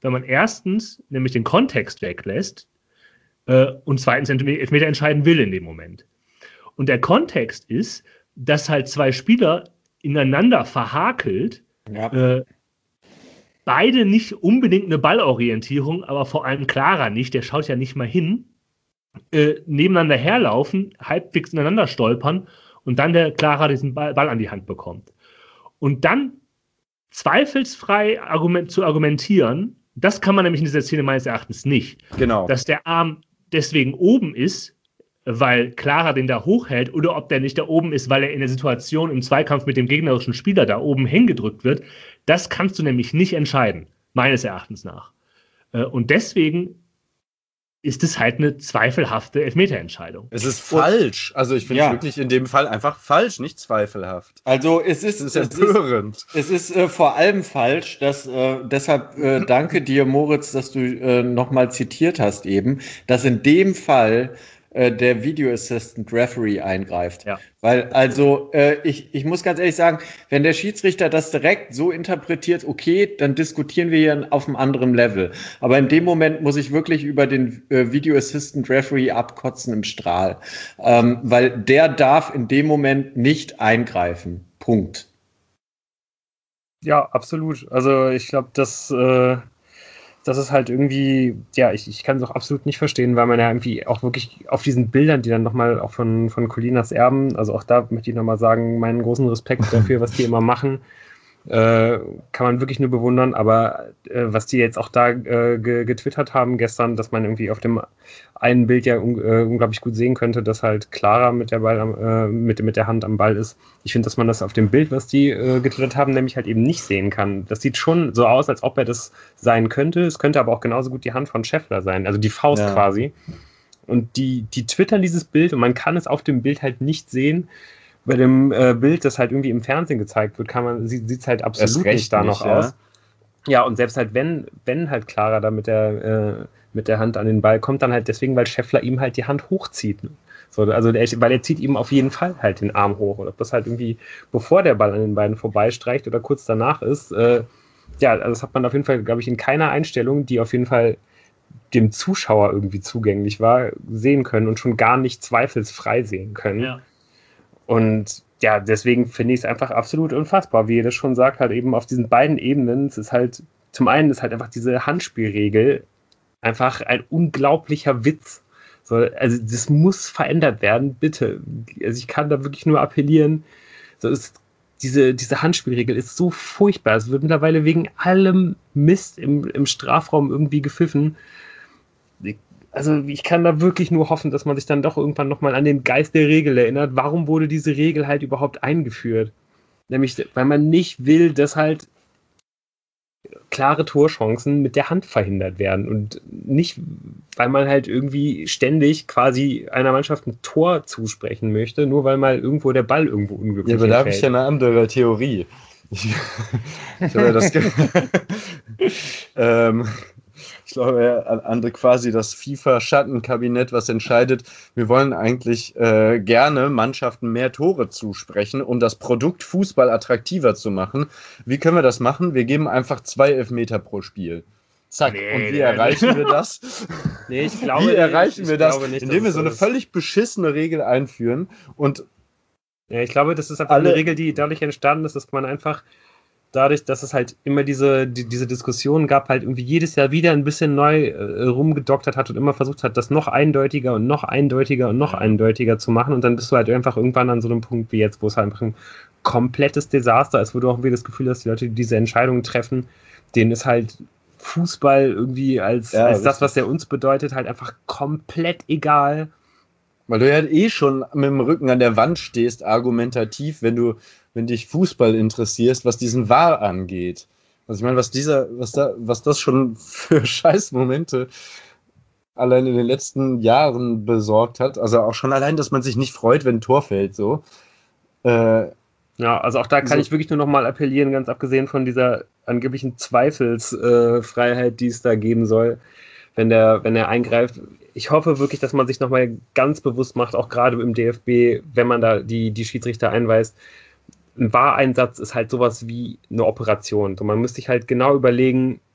wenn man erstens nämlich den Kontext weglässt und zweitens Elfmeter entscheiden will in dem Moment. Und der Kontext ist, dass halt zwei Spieler ineinander verhakelt, beide nicht unbedingt eine Ballorientierung, aber vor allem Clara nicht, der schaut ja nicht mal hin, nebeneinander herlaufen, halbwegs ineinander stolpern und dann der Clara diesen Ball an die Hand bekommt. Und dann zweifelsfrei zu argumentieren, das kann man nämlich in dieser Szene meines Erachtens nicht. Genau. Dass der Arm deswegen oben ist, weil Clara den da hochhält, oder ob der nicht da oben ist, weil er in der Situation im Zweikampf mit dem gegnerischen Spieler da oben hingedrückt wird, das kannst du nämlich nicht entscheiden, meines Erachtens nach. Und deswegen ist es halt eine zweifelhafte Elfmeterentscheidung. Es ist falsch. Also ich finde es wirklich in dem Fall einfach falsch, nicht zweifelhaft. Also es ist empörend. Es ist vor allem falsch, dass deshalb danke dir, Moritz, dass du nochmal zitiert hast eben, dass in dem Fall der Video Assistant Referee eingreift. Ja. Weil, also, ich muss ganz ehrlich sagen, wenn der Schiedsrichter das direkt so interpretiert, okay, dann diskutieren wir hier auf einem anderen Level. Aber in dem Moment muss ich wirklich über den Video Assistant Referee abkotzen im Strahl. Weil der darf in dem Moment nicht eingreifen. Punkt. Ja, absolut. Also, ich glaube, das ist halt irgendwie, ja, ich kann es auch absolut nicht verstehen, weil man ja irgendwie auch wirklich auf diesen Bildern, die dann nochmal auch von Colinas Erben, also auch da möchte ich nochmal sagen, meinen großen Respekt dafür, was die immer machen, kann man wirklich nur bewundern, aber was die jetzt auch da getwittert haben gestern, dass man irgendwie auf dem einen Bild ja unglaublich gut sehen könnte, dass halt Clara mit der Hand am Ball ist. Ich finde, dass man das auf dem Bild, was die getwittert haben, nämlich halt eben nicht sehen kann. Das sieht schon so aus, als ob er das sein könnte. Es könnte aber auch genauso gut die Hand von Scheffler sein, also die Faust quasi. Und die twittern dieses Bild und man kann es auf dem Bild halt nicht sehen. Bei dem Bild, das halt irgendwie im Fernsehen gezeigt wird, sieht es halt absolut nicht da noch aus. Ja, und selbst halt, wenn halt Clara da mit der Hand an den Ball kommt, dann halt deswegen, weil Scheffler ihm halt die Hand hochzieht. So, also weil er zieht ihm auf jeden Fall halt den Arm hoch. Und ob das halt irgendwie, bevor der Ball an den beiden vorbeistreicht oder kurz danach ist, also das hat man auf jeden Fall, glaube ich, in keiner Einstellung, die auf jeden Fall dem Zuschauer irgendwie zugänglich war, sehen können und schon gar nicht zweifelsfrei sehen können. Ja. Und ja, deswegen finde ich es einfach absolut unfassbar, wie ihr das schon sagt, halt eben auf diesen beiden Ebenen. Es ist halt, zum einen ist halt einfach diese Handspielregel einfach ein unglaublicher Witz. So, also das muss verändert werden, bitte. Also ich kann da wirklich nur appellieren. So diese Handspielregel ist so furchtbar. Es wird mittlerweile wegen allem Mist im Strafraum irgendwie gepfiffen. Also ich kann da wirklich nur hoffen, dass man sich dann doch irgendwann nochmal an den Geist der Regel erinnert. Warum wurde diese Regel halt überhaupt eingeführt? Nämlich, weil man nicht will, dass halt klare Torchancen mit der Hand verhindert werden und nicht, weil man halt irgendwie ständig quasi einer Mannschaft ein Tor zusprechen möchte, nur weil mal irgendwo der Ball irgendwo unglücklich ist. Ja, aber da habe ich ja eine andere Theorie. Ich habe das ich glaube, an quasi das FIFA-Schattenkabinett, was entscheidet, wir wollen eigentlich gerne Mannschaften mehr Tore zusprechen, um das Produkt Fußball attraktiver zu machen. Wie können wir das machen? Wir geben einfach 2 Elfmeter pro Spiel. Zack. Und wie erreichen wir das? Nee, ich glaube wie erreichen wir das? Nicht, indem wir so eine völlig beschissene Regel einführen und ja, ich glaube, das ist einfach eine Regel, die dadurch entstanden ist, dass man einfach dadurch, dass es halt immer diese Diskussionen gab, halt irgendwie jedes Jahr wieder ein bisschen neu rumgedoktert hat und immer versucht hat, das noch eindeutiger und noch eindeutiger und noch eindeutiger zu machen. Und dann bist du halt einfach irgendwann an so einem Punkt wie jetzt, wo es halt einfach ein komplettes Desaster ist, wo du auch wieder das Gefühl hast, die Leute, die diese Entscheidungen treffen, denen ist halt Fußball irgendwie als das, was der uns bedeutet, halt einfach komplett egal. Weil du ja schon mit dem Rücken an der Wand stehst, argumentativ, wenn dich Fußball interessierst, was diesen VAR angeht. Also ich meine, was das schon für Scheißmomente allein in den letzten Jahren besorgt hat. Also auch schon allein, dass man sich nicht freut, wenn ein Tor fällt, so. Ja, also auch da kann ich wirklich nur nochmal appellieren, ganz abgesehen von dieser angeblichen Zweifelsfreiheit, die es da geben soll, wenn er eingreift. Ich hoffe wirklich, dass man sich nochmal ganz bewusst macht, auch gerade im DFB, wenn man da die Schiedsrichter einweist, ein VAR-Einsatz ist halt sowas wie eine Operation. Und man müsste sich halt genau überlegen,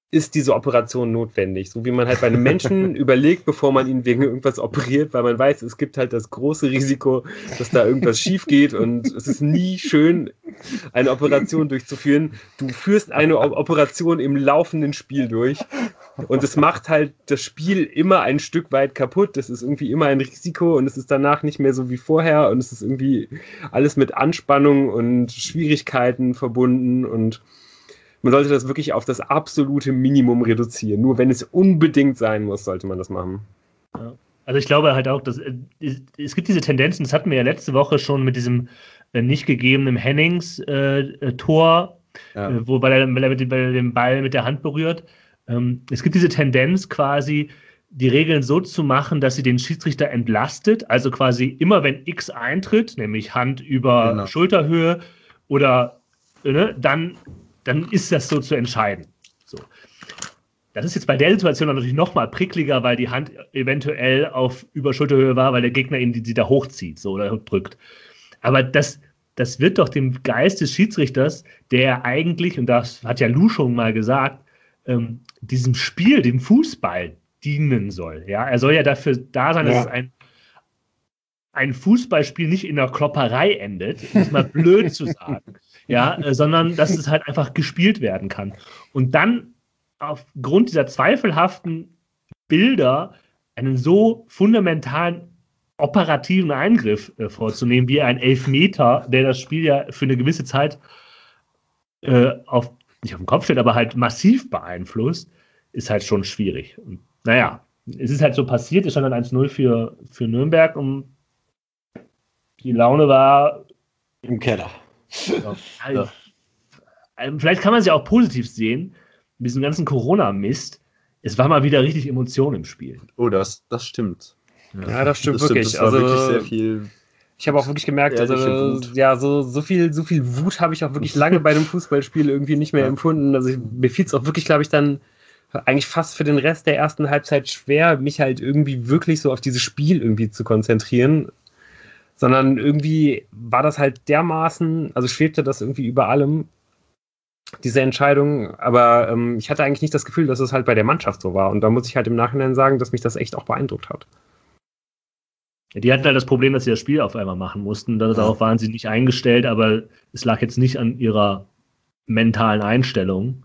ist diese Operation notwendig? So wie man halt bei einem Menschen überlegt, bevor man ihn wegen irgendwas operiert, weil man weiß, es gibt halt das große Risiko, dass da irgendwas schief geht und es ist nie schön, eine Operation durchzuführen. Du führst eine Operation im laufenden Spiel durch und es macht halt das Spiel immer ein Stück weit kaputt. Das ist irgendwie immer ein Risiko und es ist danach nicht mehr so wie vorher und es ist irgendwie alles mit Anspannung und Schwierigkeiten verbunden und man sollte das wirklich auf das absolute Minimum reduzieren. Nur wenn es unbedingt sein muss, sollte man das machen. Ja. Also ich glaube halt auch, dass es gibt diese Tendenzen, das hatten wir ja letzte Woche schon mit diesem nicht gegebenen Hennings-Tor, weil er den Ball mit der Hand berührt. Es gibt diese Tendenz quasi, die Regeln so zu machen, dass sie den Schiedsrichter entlastet. Also quasi immer, wenn X eintritt, nämlich Hand über Schulterhöhe oder dann ist das so zu entscheiden. So. Das ist jetzt bei der Situation natürlich noch mal prickliger, weil die Hand eventuell auf Überschulterhöhe war, weil der Gegner ihn sie da hochzieht so, oder drückt. Aber das wird doch dem Geist des Schiedsrichters, der eigentlich, und das hat ja Lou schon mal gesagt, diesem Spiel, dem Fußball dienen soll. Ja? Er soll ja dafür da sein, dass es ein Fußballspiel nicht in einer Klopperei endet, um es mal blöd zu sagen, sondern dass es halt einfach gespielt werden kann. Und dann aufgrund dieser zweifelhaften Bilder einen so fundamentalen operativen Eingriff vorzunehmen, wie ein Elfmeter, der das Spiel ja für eine gewisse Zeit nicht auf den Kopf stellt, aber halt massiv beeinflusst, ist halt schon schwierig. Und, naja, es ist halt so passiert, es stand dann 1-0 für Nürnberg und die Laune war im Keller. Ja. Vielleicht kann man es ja auch positiv sehen, mit diesem ganzen Corona-Mist. Es war mal wieder richtig Emotion im Spiel. Oh, das stimmt. Ja, das stimmt wirklich. Das war wirklich sehr viel. Ich habe auch wirklich gemerkt, so viel Wut habe ich auch wirklich lange bei dem Fußballspiel irgendwie nicht mehr empfunden. Also mir fiel es auch wirklich, glaube ich, dann eigentlich fast für den Rest der ersten Halbzeit schwer, mich halt irgendwie wirklich so auf dieses Spiel irgendwie zu konzentrieren. Sondern irgendwie war das halt dermaßen, also schwebte das irgendwie über allem, diese Entscheidung. Aber ich hatte eigentlich nicht das Gefühl, dass es halt bei der Mannschaft so war. Und da muss ich halt im Nachhinein sagen, dass mich das echt auch beeindruckt hat. Die hatten halt das Problem, dass sie das Spiel auf einmal machen mussten. Darauf waren sie nicht eingestellt, aber es lag jetzt nicht an ihrer mentalen Einstellung.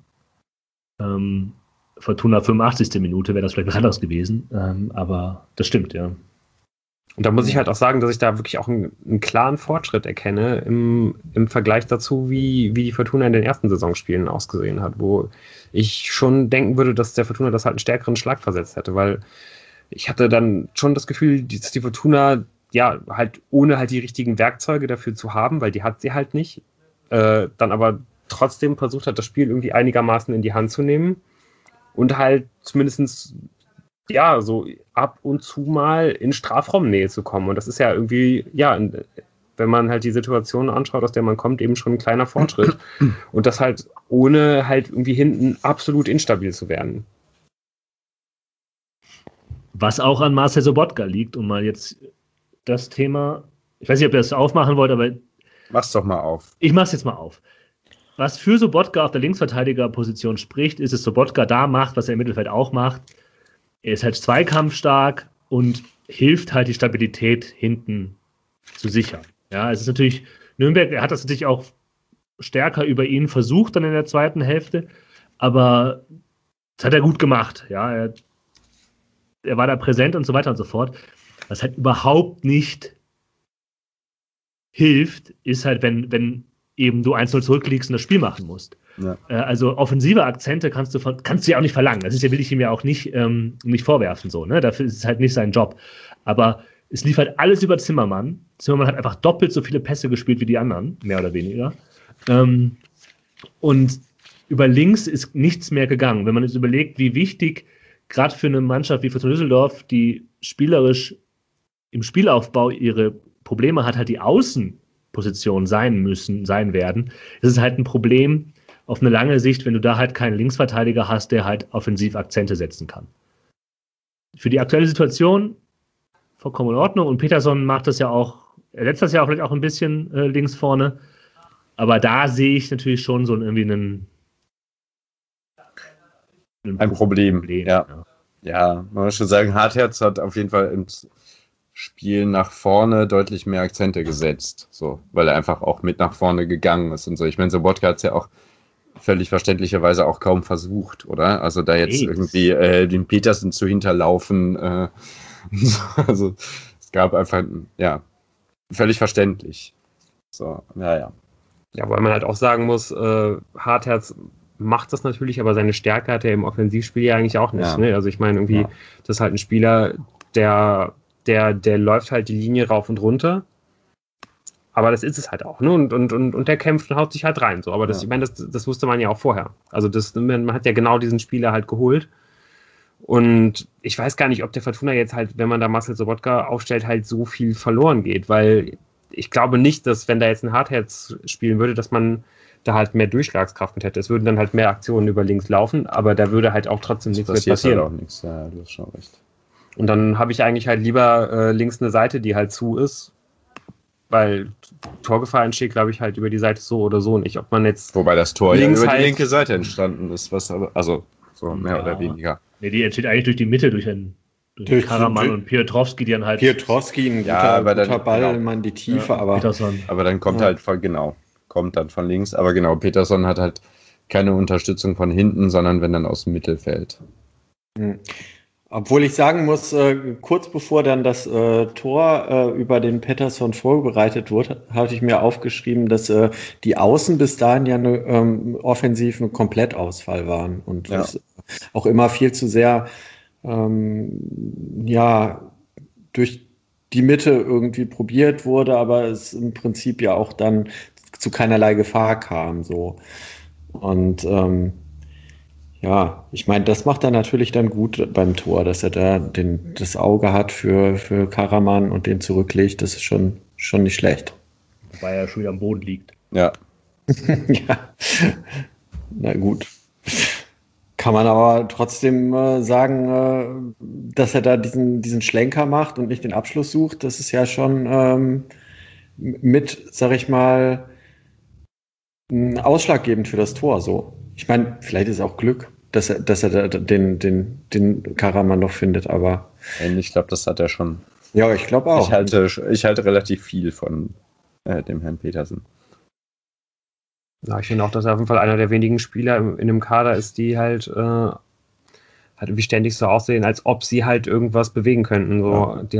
Fortuna 85. Minute wäre das vielleicht was anderes gewesen. Aber das stimmt, ja. Und da muss ich halt auch sagen, dass ich da wirklich auch einen klaren Fortschritt erkenne im Vergleich dazu, wie die Fortuna in den ersten Saisonspielen ausgesehen hat, wo ich schon denken würde, dass der Fortuna das halt einen stärkeren Schlag versetzt hätte, weil ich hatte dann schon das Gefühl, dass die Fortuna halt ohne halt die richtigen Werkzeuge dafür zu haben, weil die hat sie halt nicht, dann aber trotzdem versucht hat, das Spiel irgendwie einigermaßen in die Hand zu nehmen und halt zumindest so ab und zu mal in Strafraumnähe zu kommen. Und das ist ja irgendwie, wenn man halt die Situation anschaut, aus der man kommt, eben schon ein kleiner Fortschritt. Und das halt ohne halt irgendwie hinten absolut instabil zu werden. Was auch an Marcel Sobotka liegt, um mal jetzt das Thema, ich weiß nicht, ob ihr das aufmachen wollt, aber mach's doch mal auf. Ich mach's jetzt mal auf. Was für Sobotka auf der Linksverteidigerposition spricht, ist, dass Sobotka da macht, was er im Mittelfeld auch macht. Er ist halt zweikampfstark und hilft halt, die Stabilität hinten zu sichern. Ja, es ist natürlich, Nürnberg, er hat das natürlich auch stärker über ihn versucht dann in der zweiten Hälfte, aber das hat er gut gemacht. Ja, er war da präsent und so weiter und so fort. Was halt überhaupt nicht hilft, ist halt, wenn eben du 1-0 zurückliegst und das Spiel machen musst. Ja. Also offensive Akzente kannst du ja auch nicht verlangen. Das will ich ihm ja auch nicht vorwerfen. So, ne? Dafür ist es halt nicht sein Job. Aber es lief halt alles über Zimmermann. Zimmermann hat einfach doppelt so viele Pässe gespielt wie die anderen, mehr oder weniger. Und über links ist nichts mehr gegangen. Wenn man jetzt überlegt, wie wichtig gerade für eine Mannschaft wie Fortuna Düsseldorf, die spielerisch im Spielaufbau ihre Probleme hat, halt die Außenposition sein werden. Es ist halt ein Problem auf eine lange Sicht, wenn du da halt keinen Linksverteidiger hast, der halt offensiv Akzente setzen kann. Für die aktuelle Situation vollkommen in Ordnung und Peterson macht das ja auch, er setzt das ja auch vielleicht auch ein bisschen links vorne, aber da sehe ich natürlich schon so irgendwie einen ein Problem. Ja, man muss schon sagen, Hartherz hat auf jeden Fall im Spiel nach vorne deutlich mehr Akzente gesetzt, so, weil er einfach auch mit nach vorne gegangen ist und so. Ich meine, Sobotka hat es ja auch völlig verständlicherweise auch kaum versucht, oder? Also da jetzt irgendwie den Petersen zu hinterlaufen, also es gab einfach, ja, völlig verständlich. So, ja. Ja, weil man halt auch sagen muss, Hartherz macht das natürlich, aber seine Stärke hat er im Offensivspiel ja eigentlich auch nicht. Ja. Ne? Also ich meine, irgendwie, das ist halt ein Spieler, der läuft halt die Linie rauf und runter. Aber das ist es halt auch, ne? Und der kämpft und haut sich halt rein. So. Aber ich meine, das wusste man ja auch vorher. Also man hat ja genau diesen Spieler halt geholt. Und ich weiß gar nicht, ob der Fortuna jetzt halt, wenn man da Marcel Sobotka aufstellt, halt so viel verloren geht, weil ich glaube nicht, dass, wenn da jetzt ein Hartherz spielen würde, dass man da halt mehr Durchschlagskraft mit hätte. Es würden dann halt mehr Aktionen über links laufen, aber da würde halt auch trotzdem nichts mehr passieren. Halt auch nichts, ja, du hast schon recht. Und dann habe ich eigentlich halt lieber links eine Seite, die halt zu ist, weil Torgefahr entsteht, glaube ich, halt über die Seite so oder so nicht. Ob man jetzt wobei das Tor links über halt die linke Seite entstanden ist, was aber, also so mehr oder weniger. Nee, die entsteht eigentlich durch die Mitte, durch Karaman und Piotrowski, die dann halt... Piotrowski, ein guter Ball, man die Tiefe, aber dann kommt halt kommt dann von links, aber genau, Peterson hat halt keine Unterstützung von hinten, sondern wenn dann aus dem Mittelfeld. Obwohl ich sagen muss, kurz bevor dann das Tor über den Pettersson vorbereitet wurde, hatte ich mir aufgeschrieben, dass die Außen bis dahin ja offensiv ein Komplettausfall waren und das auch immer viel zu sehr durch die Mitte irgendwie probiert wurde, aber es im Prinzip ja auch dann zu keinerlei Gefahr kam. So. Und ich meine, das macht er natürlich dann gut beim Tor, dass er da das Auge hat für Karaman und den zurücklegt. Das ist schon nicht schlecht. Wobei er schon wieder am Boden liegt. Ja. Ja. Na gut. Kann man aber trotzdem sagen, dass er da diesen Schlenker macht und nicht den Abschluss sucht. Das ist ja schon sag ich mal, ausschlaggebend für das Tor. So. Ich meine, vielleicht ist es auch Glück, dass er da den Karaman noch findet, aber. Ich glaube, das hat er schon. Ja, ich glaube auch. Ich halte relativ viel von dem Herrn Petersen. Ja, ich finde auch, dass er auf jeden Fall einer der wenigen Spieler in einem Kader ist, die halt irgendwie ständig so aussehen, als ob sie halt irgendwas bewegen könnten. So, die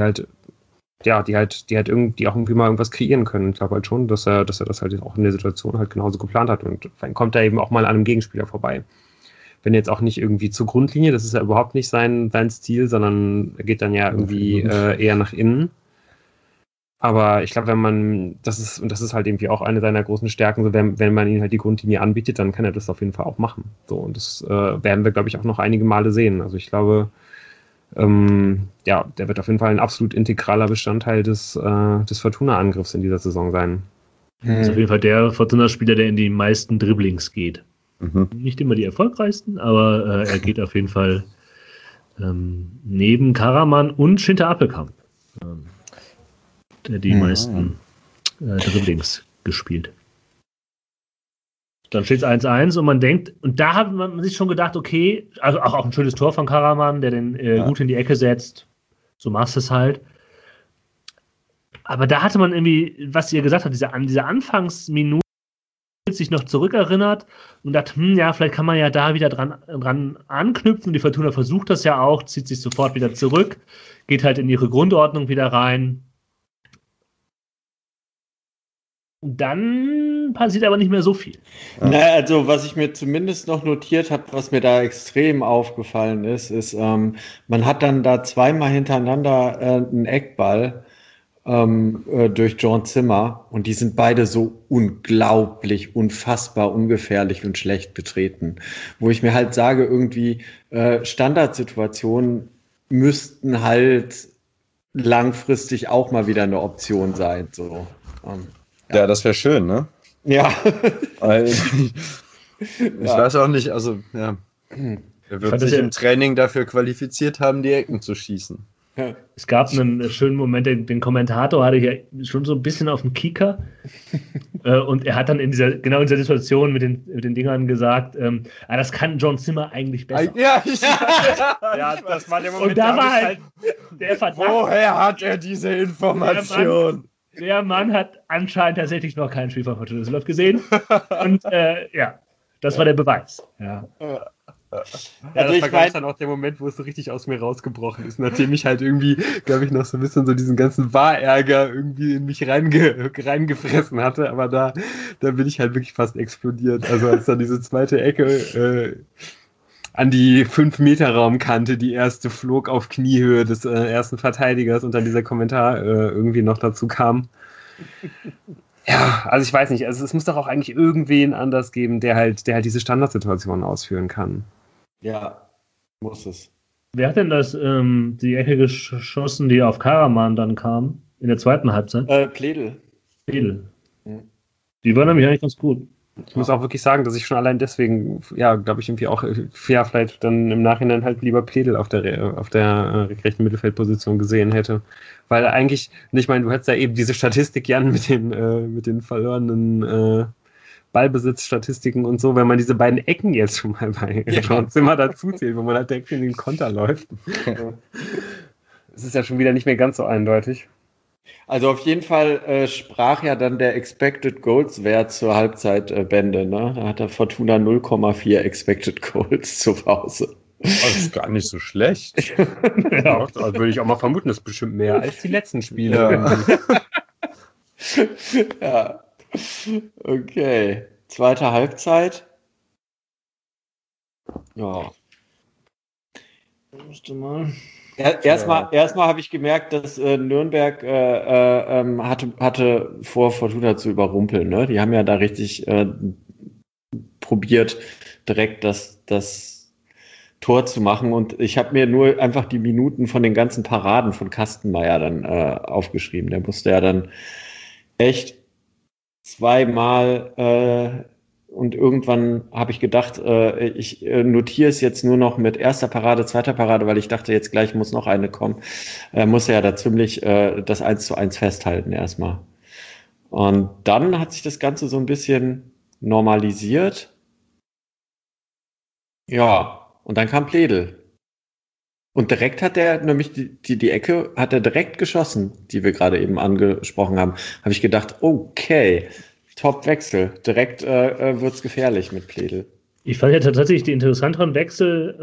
auch irgendwie mal irgendwas kreieren können. Ich glaube halt schon, dass er das halt auch in der Situation halt genauso geplant hat. Und dann kommt er eben auch mal an einem Gegenspieler vorbei. Wenn jetzt auch nicht irgendwie zur Grundlinie, das ist ja überhaupt nicht sein Stil, sondern er geht dann ja irgendwie eher nach innen. Aber ich glaube, das ist halt irgendwie auch eine seiner großen Stärken, so wenn man ihm halt die Grundlinie anbietet, dann kann er das auf jeden Fall auch machen. So, und das werden wir, glaube ich, auch noch einige Male sehen. Also ich glaube, der wird auf jeden Fall ein absolut integraler Bestandteil des Fortuna-Angriffs in dieser Saison sein. Das ist auf jeden Fall der Fortuna-Spieler, der in die meisten Dribblings geht. Nicht immer die erfolgreichsten, aber er geht auf jeden Fall neben Karaman und Schinter Appelkamp. Der die meisten Dribblings gespielt. Dann steht es 1-1 und man denkt, und da hat man sich schon gedacht, okay, also auch ein schönes Tor von Karaman, der den gut in die Ecke setzt. So machst du es halt. Aber da hatte man irgendwie, was ihr gesagt habt, an diese Anfangsminute sich noch zurückerinnert und dachte, vielleicht kann man ja da wieder dran anknüpfen. Die Fortuna versucht das ja auch, zieht sich sofort wieder zurück, geht halt in ihre Grundordnung wieder rein. Und dann passiert aber nicht mehr so viel. Also was ich mir zumindest noch notiert habe, was mir da extrem aufgefallen ist, man hat dann da zweimal hintereinander einen Eckball durch John Zimmer und die sind beide so unglaublich, unfassbar ungefährlich und schlecht betreten. Wo ich mir halt sage, irgendwie Standardsituationen müssten halt langfristig auch mal wieder eine Option sein. So. Ja, das wäre schön, ne? Ja. Ich weiß auch nicht, also, ja. Er wird sich im Training dafür qualifiziert haben, die Ecken zu schießen. Ja. Es gab einen schönen Moment, den Kommentator hatte ich ja schon so ein bisschen auf dem Kieker. Und er hat dann genau in dieser Situation mit den Dingern gesagt, das kann John Zimmer eigentlich besser. Ja, das war der Moment. Und da war halt der Verdacht. Woher hat er diese Information? Der Mann hat anscheinend tatsächlich noch kein Spiel von Fortuna Düsseldorf gesehen. Und das war der Beweis. Ja. Das war ganz dann auch der Moment, wo es so richtig aus mir rausgebrochen ist, nachdem ich halt irgendwie, glaube ich, noch so ein bisschen so diesen ganzen Wahrärger irgendwie in mich reingefressen hatte, aber da bin ich halt wirklich fast explodiert. Also als dann diese zweite Ecke an die 5-Meter-Raumkante, die erste flog auf Kniehöhe des ersten Verteidigers und dann dieser Kommentar irgendwie noch dazu kam. Ja, also ich weiß nicht, also es muss doch auch eigentlich irgendwen anders geben, der halt diese Standardsituation ausführen kann. Ja, muss es. Wer hat denn die Ecke geschossen, die auf Karaman dann kam, in der zweiten Halbzeit? Pledel. Die war nämlich eigentlich ganz gut. Ich muss auch wirklich sagen, dass ich schon allein deswegen, ja, glaube ich, irgendwie auch vielleicht dann im Nachhinein halt lieber Pledel auf der rechten Mittelfeldposition gesehen hätte. Weil eigentlich, ich meine, du hättest ja eben diese Statistik, Jan, mit den verlorenen Ballbesitzstatistiken und so, wenn man diese beiden Ecken jetzt schon mal bei John Zimmer dazu zählt, wo man halt direkt in den Konter läuft. Es ist ja schon wieder nicht mehr ganz so eindeutig. Also auf jeden Fall sprach ja dann der Expected Goals Wert zur Halbzeit Bände. Ne? Da hat der Fortuna 0,4 Expected Goals zu Hause. Das ist gar nicht so schlecht. Ja, also würde ich auch mal vermuten, das ist bestimmt mehr als die letzten Spiele. Ja. Okay. Zweite Halbzeit. Ja. Musste mal. Erstmal habe ich gemerkt, dass Nürnberg hatte vor, Fortuna zu überrumpeln. Ne? Die haben ja da richtig probiert, direkt das Tor zu machen. Und ich habe mir nur einfach die Minuten von den ganzen Paraden von Kastenmeier dann aufgeschrieben. Der musste ja dann echt zweimal und irgendwann habe ich gedacht, ich notiere es jetzt nur noch mit erster Parade, zweiter Parade, weil ich dachte, jetzt gleich muss noch eine kommen. Muss er ja da ziemlich das 1:1 festhalten erstmal. Und dann hat sich das Ganze so ein bisschen normalisiert. Ja, und dann kam Pledel. Und direkt hat er nämlich die Ecke hat er direkt geschossen, die wir gerade eben angesprochen haben. Habe ich gedacht, okay, Top-Wechsel. Direkt wird's gefährlich mit Pledel. Ich fand ja tatsächlich den interessanteren Wechsel,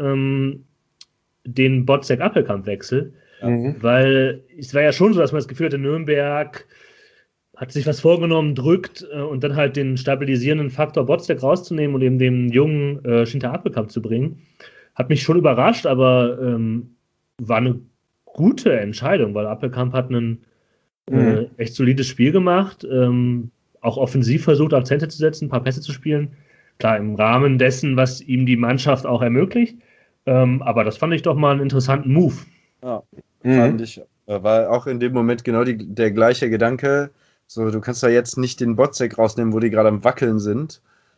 den Botzek-Appelkamp-Wechsel, weil es war ja schon so, dass man das Gefühl hatte, Nürnberg hat sich was vorgenommen, drückt und dann halt den stabilisierenden Faktor Botzek rauszunehmen und eben den jungen Schinter Appelkamp zu bringen. Hat mich schon überrascht, aber war eine gute Entscheidung, weil Appelkamp hat ein echt solides Spiel gemacht, auch offensiv versucht, Akzente zu setzen, ein paar Pässe zu spielen. Klar, im Rahmen dessen, was ihm die Mannschaft auch ermöglicht. Aber das fand ich doch mal einen interessanten Move. Ja, fand ich. War auch in dem Moment genau der gleiche Gedanke. So, du kannst da jetzt nicht den Botzek rausnehmen, wo die gerade am Wackeln sind.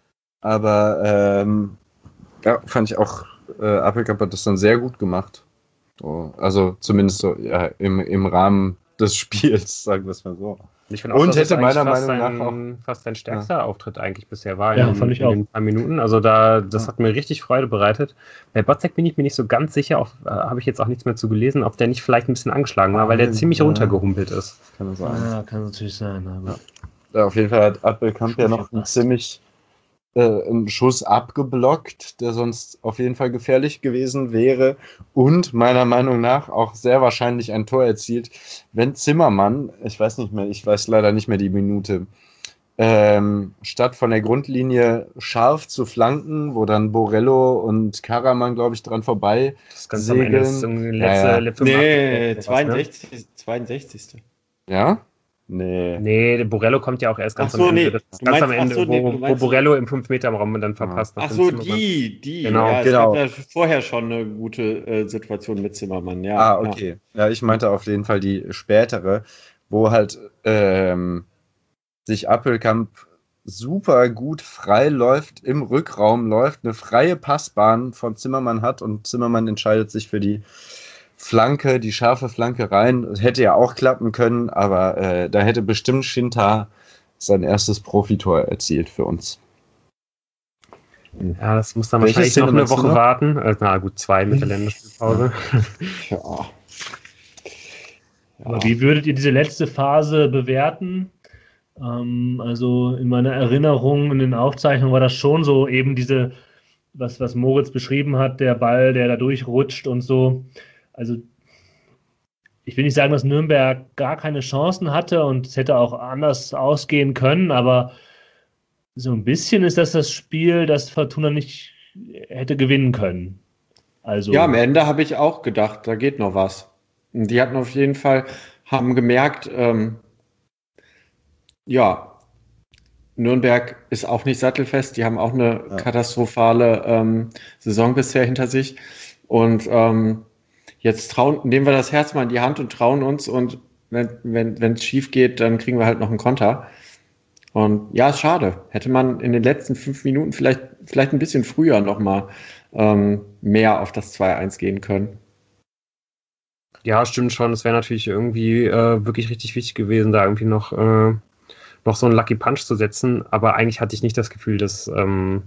Aber ja, fand ich auch, Appelkamp hat das dann sehr gut gemacht. So, also zumindest so ja, im Rahmen des Spiels, sagen wir es mal so. Ich finde auch, und dass hätte es meiner eigentlich Meinung nach auch fast sein stärkster Auftritt eigentlich bisher war fand ich in auch. den paar Minuten. Also das hat mir richtig Freude bereitet. Bei Botzek bin ich mir nicht so ganz sicher, habe ich jetzt auch nichts mehr zu gelesen, ob der nicht vielleicht ein bisschen angeschlagen war, weil der ziemlich runtergehumpelt ist. Kann sein. Ja, kann natürlich sein. Aber Ja, auf jeden Fall hat Appelkamp ja noch einen Schuss abgeblockt, der sonst auf jeden Fall gefährlich gewesen wäre und meiner Meinung nach auch sehr wahrscheinlich ein Tor erzielt, wenn Zimmermann, ich weiß leider nicht mehr die Minute, statt von der Grundlinie scharf zu flanken, wo dann Borello und Karaman, glaube ich, dran vorbei das Ganze am Ende ist letzte Nee, 62. Ja? Nee. Nee, der Borello kommt ja auch erst ganz Ach so, am Ende. nee. Das ist Du ganz am meinst- Ende, ach so, nee, du wo meinst- Borello im 5-Meter-Raum dann verpasst. Ach nach so, dem Zimmermann. die. Genau, ja, genau. Es gab ja vorher schon eine gute Situation mit Zimmermann. Ja, Ah, okay. Ja, ich meinte auf jeden Fall die spätere, wo halt sich Appelkamp super gut frei läuft, im Rückraum läuft, eine freie Passbahn von Zimmermann hat und Zimmermann entscheidet sich für die Flanke, die scharfe Flanke rein. Hätte ja auch klappen können, aber da hätte bestimmt Schinter sein erstes Profitor erzielt für uns. Ja, das muss dann wahrscheinlich noch eine Woche warten. Na gut, 2 mit der Länderspielpause. Ja. Aber wie würdet ihr diese letzte Phase bewerten? Also in meiner Erinnerung, in den Aufzeichnungen war das schon so eben diese, was Moritz beschrieben hat, der Ball, der da durchrutscht und so. Also ich will nicht sagen, dass Nürnberg gar keine Chancen hatte und es hätte auch anders ausgehen können, aber so ein bisschen ist das Spiel, das Fortuna nicht hätte gewinnen können. Also, ja, am Ende habe ich auch gedacht, da geht noch was. Und die hatten auf jeden Fall, haben gemerkt, Nürnberg ist auch nicht sattelfest, die haben auch eine katastrophale Saison bisher hinter sich. Und jetzt nehmen wir das Herz mal in die Hand und trauen uns, und wenn es schief geht, dann kriegen wir halt noch einen Konter. Und ja, ist schade. Hätte man in den letzten 5 Minuten vielleicht ein bisschen früher nochmal mehr auf das 2-1 gehen können. Ja, stimmt schon. Es wäre natürlich irgendwie wirklich richtig wichtig gewesen, da irgendwie noch so einen Lucky Punch zu setzen. Aber eigentlich hatte ich nicht das Gefühl, dass man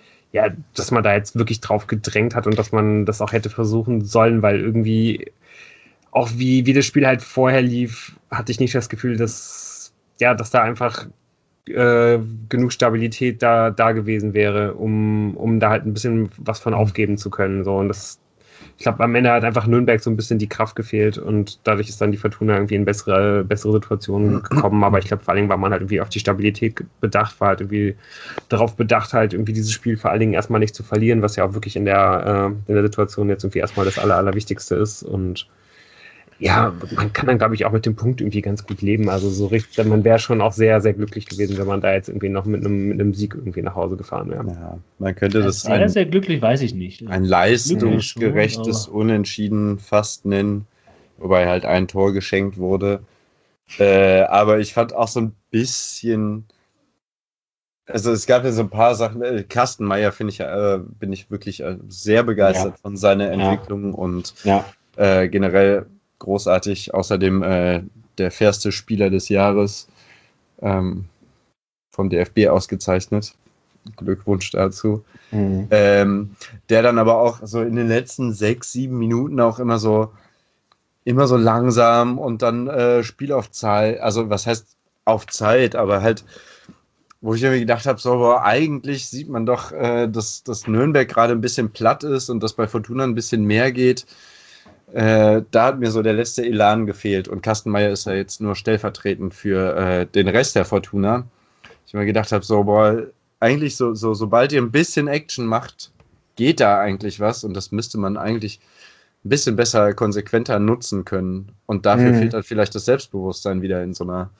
da jetzt wirklich drauf gedrängt hat und dass man das auch hätte versuchen sollen, weil irgendwie auch wie das Spiel halt vorher lief, hatte ich nicht das Gefühl, dass da einfach genug Stabilität da gewesen wäre, um da halt ein bisschen was von aufgeben zu können. So. Und ich glaube, am Ende hat einfach Nürnberg so ein bisschen die Kraft gefehlt und dadurch ist dann die Fortuna irgendwie in bessere Situationen gekommen. Aber ich glaube, vor allen Dingen war man halt irgendwie auf die Stabilität bedacht, war halt irgendwie darauf bedacht, halt irgendwie dieses Spiel vor allen Dingen erstmal nicht zu verlieren, was ja auch wirklich in der Situation jetzt irgendwie erstmal das Allerwichtigste ist. Und ja, man kann dann, glaube ich, auch mit dem Punkt irgendwie ganz gut leben. Also so richtig, man wäre schon auch sehr, sehr glücklich gewesen, wenn man da jetzt irgendwie noch mit einem Sieg irgendwie nach Hause gefahren wäre. Ja, man könnte das sehr, sehr glücklich, weiß ich nicht. Ein leistungsgerechtes Unentschieden fast nennen, wobei halt ein Tor geschenkt wurde. Aber ich fand auch so ein bisschen, also es gab ja so ein paar Sachen. Kastenmeier bin ich wirklich sehr begeistert von seiner Entwicklung und generell großartig. Außerdem der fairste Spieler des Jahres vom DFB ausgezeichnet. Glückwunsch dazu. Der dann aber auch so in den letzten 6-7 Minuten auch immer so langsam und dann Spiel auf Zeit, also was heißt auf Zeit, aber halt, wo ich irgendwie gedacht habe, so, boah, eigentlich sieht man doch, dass Nürnberg gerade ein bisschen platt ist und dass bei Fortuna ein bisschen mehr geht. Da hat mir so der letzte Elan gefehlt und Kastenmeier ist ja jetzt nur stellvertretend für den Rest der Fortuna. Ich mir gedacht habe, so, boah, eigentlich sobald ihr ein bisschen Action macht, geht da eigentlich was und das müsste man eigentlich ein bisschen besser, konsequenter nutzen können. Und dafür fehlt halt vielleicht das Selbstbewusstsein wieder in so einer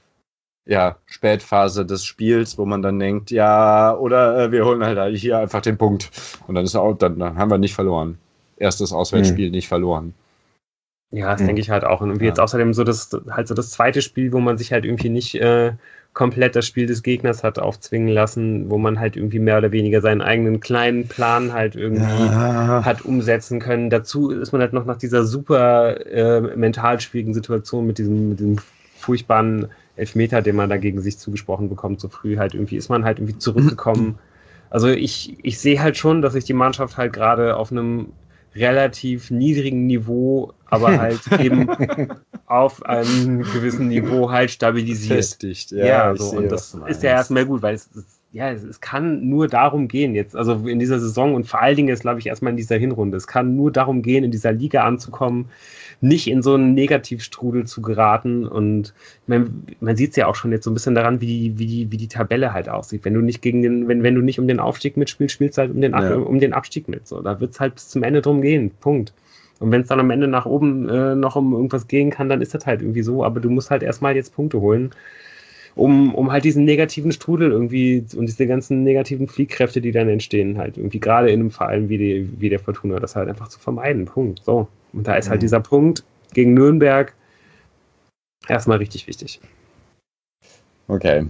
Spätphase des Spiels, wo man dann denkt, oder wir holen halt hier einfach den Punkt und dann haben wir nicht verloren. Erstes Auswärtsspiel nicht verloren. Ja, das denke ich halt auch. Und irgendwie jetzt außerdem so das zweite Spiel, wo man sich halt irgendwie nicht komplett das Spiel des Gegners hat aufzwingen lassen, wo man halt irgendwie mehr oder weniger seinen eigenen kleinen Plan halt irgendwie hat umsetzen können. Dazu ist man halt noch nach dieser super mental schwierigen Situation mit diesem furchtbaren Elfmeter, den man da gegen sich zugesprochen bekommt, so früh halt irgendwie, ist man halt irgendwie zurückgekommen. Also ich sehe halt schon, dass sich die Mannschaft halt gerade auf einem relativ niedrigen Niveau, aber halt eben auf einem gewissen Niveau halt stabilisiert. Festigt, und das ist ja erstmal gut, weil es kann nur darum gehen jetzt, also in dieser Saison und vor allen Dingen jetzt, glaube ich, erstmal in dieser Hinrunde, es kann nur darum gehen, in dieser Liga anzukommen, nicht in so einen Negativstrudel zu geraten und man sieht es ja auch schon jetzt so ein bisschen daran, wie die Tabelle halt aussieht. Wenn du nicht wenn du nicht um den Aufstieg mitspielst, spielst du halt um den Abstieg mit. So, da wird es halt bis zum Ende drum gehen. Punkt. Und wenn es dann am Ende nach oben noch um irgendwas gehen kann, dann ist das halt irgendwie so, aber du musst halt erstmal jetzt Punkte holen, um halt diesen negativen Strudel irgendwie und diese ganzen negativen Fliehkräfte, die dann entstehen, halt irgendwie gerade in einem Verein wie der Fortuna, das halt einfach zu vermeiden. Punkt. So. Und da ist halt dieser Punkt gegen Nürnberg erstmal richtig wichtig. Okay.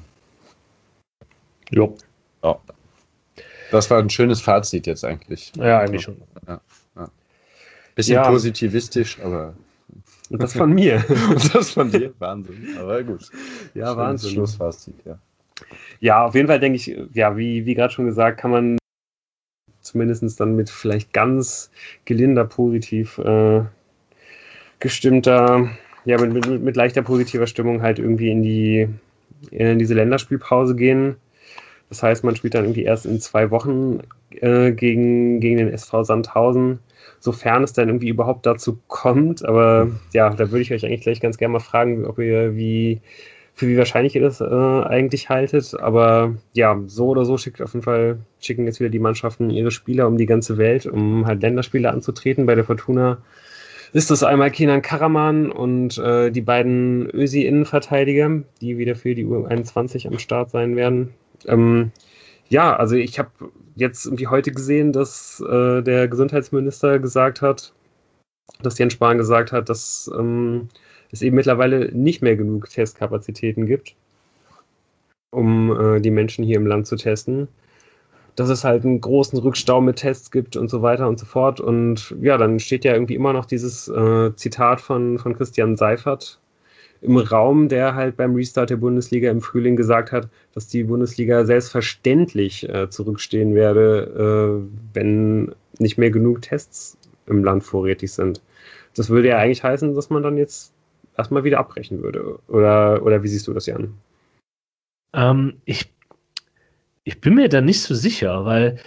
Jo. Ja. Das war ein schönes Fazit jetzt eigentlich. Ja, eigentlich schon. Ja. Bisschen positivistisch, aber... Und das von mir. Und das von dir? Wahnsinn. Aber gut. Ja, Schönes Wahnsinn. Schlussfazit, ja. Ja, auf jeden Fall denke ich, ja, wie gerade schon gesagt, kann man zumindest dann mit vielleicht ganz gelinder positiv gestimmter, ja, mit leichter positiver Stimmung halt irgendwie in diese Länderspielpause gehen. Das heißt, man spielt dann irgendwie erst in 2 Wochen gegen den SV Sandhausen, sofern es dann irgendwie überhaupt dazu kommt. Aber ja, da würde ich euch eigentlich gleich ganz gerne mal fragen, für wie wahrscheinlich ihr das eigentlich haltet. Aber ja, so oder so schicken jetzt wieder die Mannschaften ihre Spieler um die ganze Welt, um halt Länderspiele anzutreten. Bei der Fortuna ist das einmal Kenan Karaman und die beiden Ösi-Innenverteidiger, die wieder für die U21 am Start sein werden. Ja, also ich habe jetzt irgendwie heute gesehen, dass der Gesundheitsminister gesagt hat, dass Jens Spahn gesagt hat, dass es eben mittlerweile nicht mehr genug Testkapazitäten gibt, um die Menschen hier im Land zu testen. Dass es halt einen großen Rückstau mit Tests gibt und so weiter und so fort. Und ja, dann steht ja irgendwie immer noch dieses Zitat von Christian Seifert im Raum, der halt beim Restart der Bundesliga im Frühling gesagt hat, dass die Bundesliga selbstverständlich zurückstehen werde, wenn nicht mehr genug Tests im Land vorrätig sind. Das würde ja eigentlich heißen, dass man dann jetzt erstmal wieder abbrechen würde. Oder wie siehst du das, Jan? Ich bin mir da nicht so sicher, weil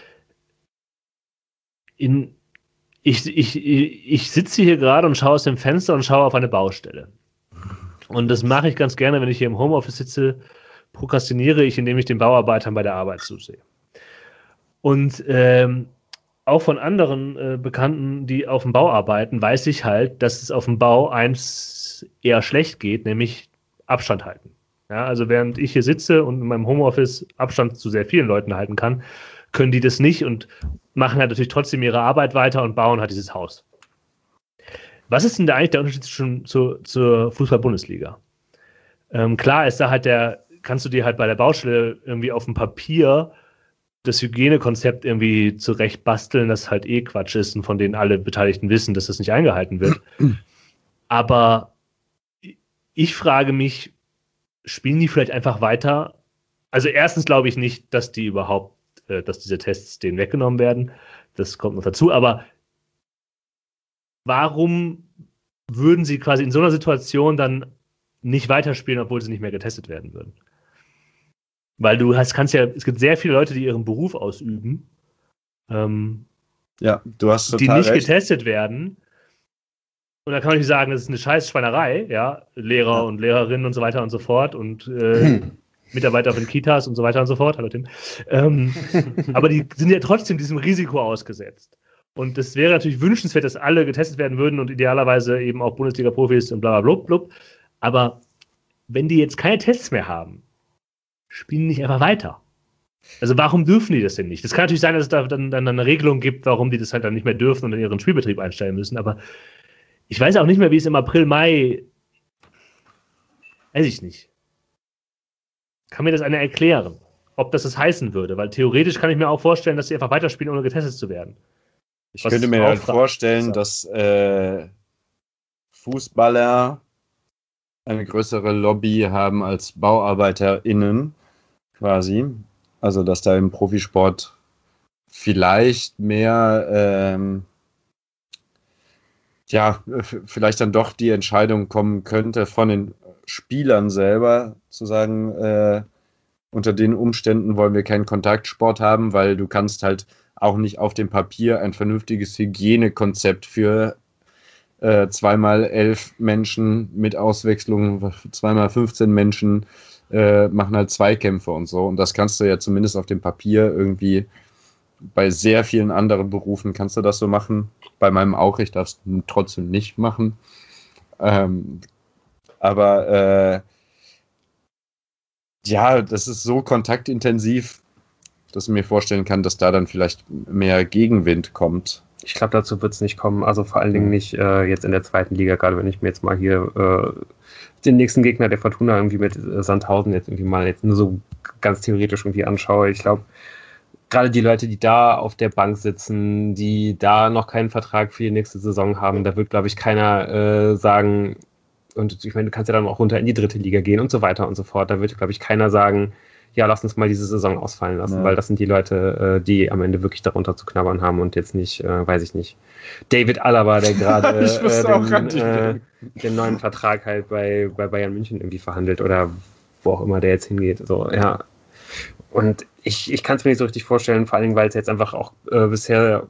ich sitze hier gerade und schaue aus dem Fenster und schaue auf eine Baustelle. Und das mache ich ganz gerne, wenn ich hier im Homeoffice sitze, prokrastiniere ich, indem ich den Bauarbeitern bei der Arbeit zusehe. Und auch von anderen Bekannten, die auf dem Bau arbeiten, weiß ich halt, dass es auf dem Bau eins eher schlecht geht, nämlich Abstand halten. Ja, also während ich hier sitze und in meinem Homeoffice Abstand zu sehr vielen Leuten halten kann, können die das nicht und machen halt natürlich trotzdem ihre Arbeit weiter und bauen halt dieses Haus. Was ist denn da eigentlich der Unterschied zur Fußball-Bundesliga? Klar ist da halt kannst du dir halt bei der Baustelle irgendwie auf dem Papier das Hygienekonzept irgendwie zurecht basteln, das halt Quatsch ist und von denen alle Beteiligten wissen, dass das nicht eingehalten wird. Aber ich frage mich, spielen die vielleicht einfach weiter? Also erstens glaube ich nicht, dass dass diese Tests denen weggenommen werden. Das kommt noch dazu. Aber warum würden sie quasi in so einer Situation dann nicht weiterspielen, obwohl sie nicht mehr getestet werden würden? Weil es gibt sehr viele Leute, die ihren Beruf ausüben, ja, du hast total die nicht recht. getestet werden. Und da kann man nicht sagen, das ist eine scheiß Schweinerei, ja, Lehrer und Lehrerinnen und so weiter und so fort und Mitarbeiter von Kitas und so weiter und so fort. Hallo Tim. Aber die sind ja trotzdem diesem Risiko ausgesetzt. Und es wäre natürlich wünschenswert, dass alle getestet werden würden und idealerweise eben auch Bundesliga-Profis und bla bla blub. Aber wenn die jetzt keine Tests mehr haben, spielen die nicht einfach weiter. Also warum dürfen die das denn nicht? Das kann natürlich sein, dass es da dann eine Regelung gibt, warum die das halt dann nicht mehr dürfen und in ihren Spielbetrieb einstellen müssen. Aber ich weiß auch nicht mehr, wie es im April, Mai. Weiß ich nicht. Kann mir das einer erklären, ob das heißen würde? Weil theoretisch kann ich mir auch vorstellen, dass sie einfach weiterspielen, ohne getestet zu werden. Ich könnte mir halt vorstellen, dass Fußballer eine größere Lobby haben als BauarbeiterInnen quasi. Also, dass da im Profisport vielleicht mehr vielleicht dann doch die Entscheidung kommen könnte von den Spielern selber, zu sagen, unter den Umständen wollen wir keinen Kontaktsport haben, weil du kannst halt auch nicht auf dem Papier ein vernünftiges Hygienekonzept für 2x11 Menschen mit Auswechslung, 2x15 Menschen machen halt Zweikämpfe und so. Und das kannst du ja zumindest auf dem Papier irgendwie bei sehr vielen anderen Berufen kannst du das so machen. Bei meinem auch, ich darf es trotzdem nicht machen. Aber das ist so kontaktintensiv, dass ich mir vorstellen kann, dass da dann vielleicht mehr Gegenwind kommt. Ich glaube, dazu wird es nicht kommen. Also vor allen Dingen nicht jetzt in der zweiten Liga, gerade wenn ich mir jetzt mal hier den nächsten Gegner der Fortuna irgendwie mit Sandhausen jetzt irgendwie mal jetzt nur so ganz theoretisch irgendwie anschaue. Ich glaube, gerade die Leute, die da auf der Bank sitzen, die da noch keinen Vertrag für die nächste Saison haben, da wird, glaube ich, keiner sagen, und ich meine, du kannst ja dann auch runter in die 3. Liga gehen und so weiter und so fort. Da wird, glaube ich, keiner sagen, ja, lass uns mal diese Saison ausfallen lassen, weil das sind die Leute, die am Ende wirklich darunter zu knabbern haben und jetzt nicht, weiß ich nicht, David Alaba, der gerade den neuen Vertrag halt bei Bayern München irgendwie verhandelt oder wo auch immer der jetzt hingeht. So, ja. Und ich kann es mir nicht so richtig vorstellen, vor allem, weil es jetzt einfach auch bisher,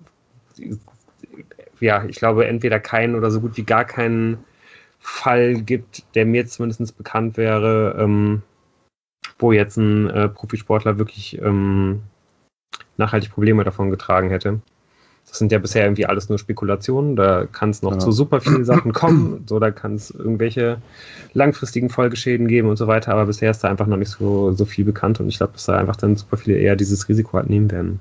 ja, ich glaube, entweder keinen oder so gut wie gar keinen Fall gibt, der mir zumindest bekannt wäre, wo jetzt ein Profisportler wirklich nachhaltig Probleme davon getragen hätte. Das sind ja bisher irgendwie alles nur Spekulationen, da kann es noch zu super vielen Sachen kommen, so, da kann es irgendwelche langfristigen Folgeschäden geben und so weiter, aber bisher ist da einfach noch nicht so viel bekannt und ich glaube, dass da einfach dann super viele eher dieses Risiko halt nehmen werden.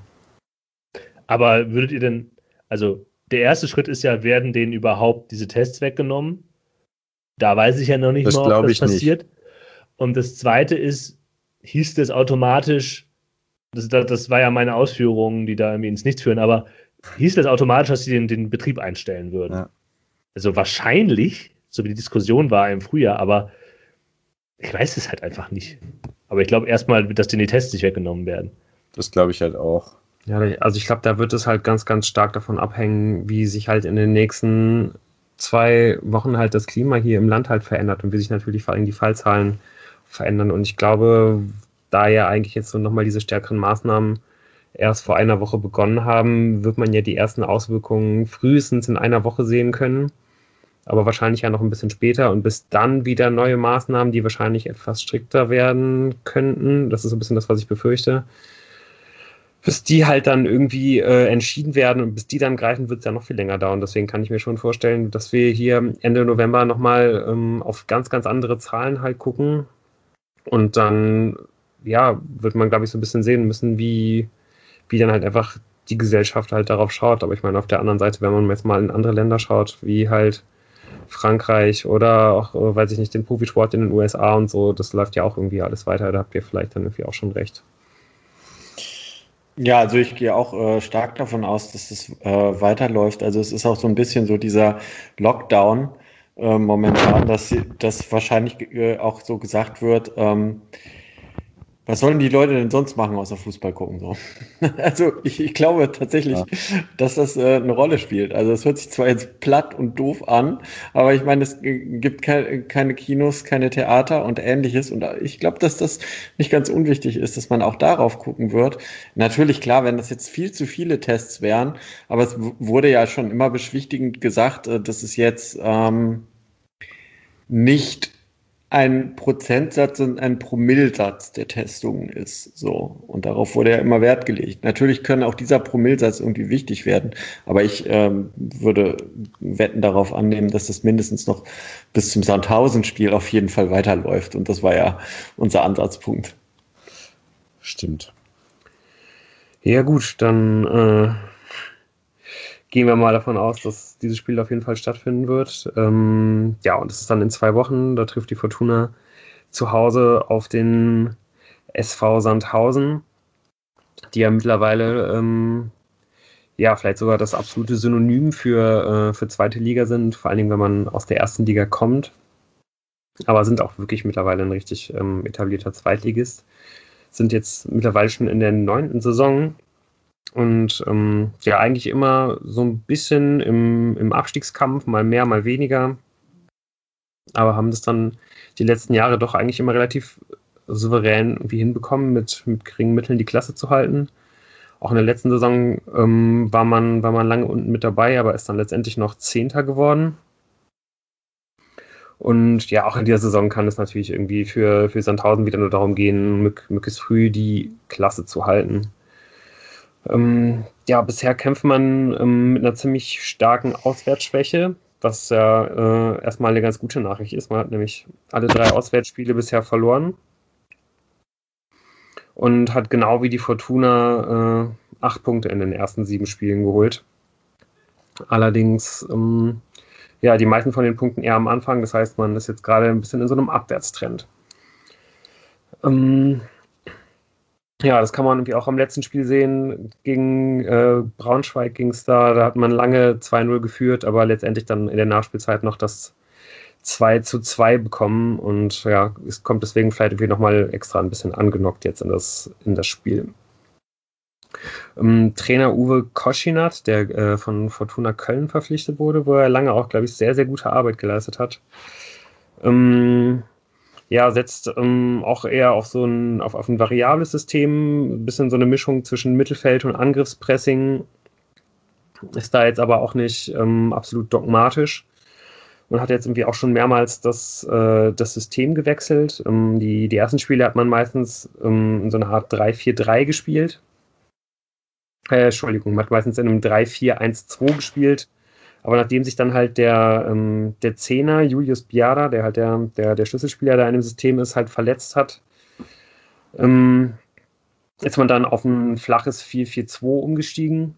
Aber würdet ihr denn, also der erste Schritt ist ja, werden denen überhaupt diese Tests weggenommen? Da weiß ich ja noch nicht mal, ob das passiert. Nicht. Und das zweite ist, hieß das automatisch, das war ja meine Ausführungen, die da irgendwie ins Nichts führen, aber hieß das automatisch, dass sie den Betrieb einstellen würden? Ja. Also wahrscheinlich, so wie die Diskussion war im Frühjahr, aber ich weiß es halt einfach nicht. Aber ich glaube erstmal, dass denen die Tests nicht weggenommen werden. Das glaube ich halt auch. Ja, also ich glaube, da wird es halt ganz, ganz stark davon abhängen, wie sich halt in den nächsten 2 Wochen halt das Klima hier im Land halt verändert und wie sich natürlich vor allem die Fallzahlen verändern. Und ich glaube, da ja eigentlich jetzt so nochmal diese stärkeren Maßnahmen erst vor einer Woche begonnen haben, wird man ja die ersten Auswirkungen frühestens in einer Woche sehen können, aber wahrscheinlich ja noch ein bisschen später und bis dann wieder neue Maßnahmen, die wahrscheinlich etwas strikter werden könnten, das ist so ein bisschen das, was ich befürchte, bis die halt dann irgendwie entschieden werden und bis die dann greifen, wird es ja noch viel länger dauern. Deswegen kann ich mir schon vorstellen, dass wir hier Ende November nochmal auf ganz, ganz andere Zahlen halt gucken und dann, ja, wird man, glaube ich, so ein bisschen sehen müssen, wie dann halt einfach die Gesellschaft halt darauf schaut. Aber ich meine, auf der anderen Seite, wenn man jetzt mal in andere Länder schaut, wie halt Frankreich oder auch, weiß ich nicht, den Profisport in den USA und so, das läuft ja auch irgendwie alles weiter. Da habt ihr vielleicht dann irgendwie auch schon recht. Ja, also ich gehe auch stark davon aus, dass es weiterläuft. Also es ist auch so ein bisschen so dieser Lockdown momentan, dass wahrscheinlich auch so gesagt wird, was sollen die Leute denn sonst machen, außer Fußball gucken? So? Also ich glaube tatsächlich, dass das eine Rolle spielt. Also es hört sich zwar jetzt platt und doof an, aber ich meine, es gibt keine Kinos, keine Theater und Ähnliches. Und ich glaube, dass das nicht ganz unwichtig ist, dass man auch darauf gucken wird. Natürlich, klar, wenn das jetzt viel zu viele Tests wären, aber es wurde ja schon immer beschwichtigend gesagt, dass es jetzt nicht ein Prozentsatz und ein Promillsatz der Testungen ist. So. Und darauf wurde ja immer Wert gelegt. Natürlich kann auch dieser Promillsatz irgendwie wichtig werden, aber ich würde Wetten darauf annehmen, dass das mindestens noch bis zum Sandhausen-Spiel auf jeden Fall weiterläuft. Und das war ja unser Ansatzpunkt. Stimmt. Ja gut, dann gehen wir mal davon aus, dass dieses Spiel auf jeden Fall stattfinden wird. Ja, und es ist dann in 2 Wochen. Da trifft die Fortuna zu Hause auf den SV Sandhausen, die ja mittlerweile ja vielleicht sogar das absolute Synonym für 2. Liga sind, vor allen Dingen, wenn man aus der 1. Liga kommt. Aber sind auch wirklich mittlerweile ein richtig etablierter Zweitligist. Sind jetzt mittlerweile schon in der 9. Saison. Und ja, eigentlich immer so ein bisschen im Abstiegskampf, mal mehr, mal weniger. Aber haben das dann die letzten Jahre doch eigentlich immer relativ souverän irgendwie hinbekommen, mit geringen Mitteln die Klasse zu halten. Auch in der letzten Saison war man lange unten mit dabei, aber ist dann letztendlich noch 10. geworden. Und ja, auch in dieser Saison kann es natürlich irgendwie für Sandhausen wieder nur darum gehen, möglichst früh die Klasse zu halten. Ja, bisher kämpft man mit einer ziemlich starken Auswärtsschwäche, was ja erstmal eine ganz gute Nachricht ist. Man hat nämlich alle 3 Auswärtsspiele bisher verloren und hat genau wie die Fortuna 8 Punkte in den ersten 7 Spielen geholt. Allerdings, ja, die meisten von den Punkten eher am Anfang. Das heißt, man ist jetzt gerade ein bisschen in so einem Abwärtstrend. Ja, das kann man irgendwie auch am letzten Spiel sehen. Gegen Braunschweig ging es da hat man lange 2-0 geführt, aber letztendlich dann in der Nachspielzeit noch das 2-2 bekommen und ja, es kommt deswegen vielleicht irgendwie nochmal extra ein bisschen angenockt jetzt in das Spiel. Trainer Uwe Koschinat, der von Fortuna Köln verpflichtet wurde, wo er lange auch, glaube ich, sehr, sehr gute Arbeit geleistet hat. Ja, setzt auch eher auf auf ein variables System, ein bisschen so eine Mischung zwischen Mittelfeld und Angriffspressing, ist da jetzt aber auch nicht absolut dogmatisch und hat jetzt irgendwie auch schon mehrmals das System gewechselt. Die ersten Spiele hat man meistens in so einer Art 3-4-3 gespielt. Entschuldigung, man hat meistens in einem 3-4-1-2 gespielt. Aber nachdem sich dann halt der Zehner, Julius Biada, der halt der Schlüsselspieler da in dem System ist, halt verletzt hat, ist man dann auf ein flaches 4-4-2 umgestiegen.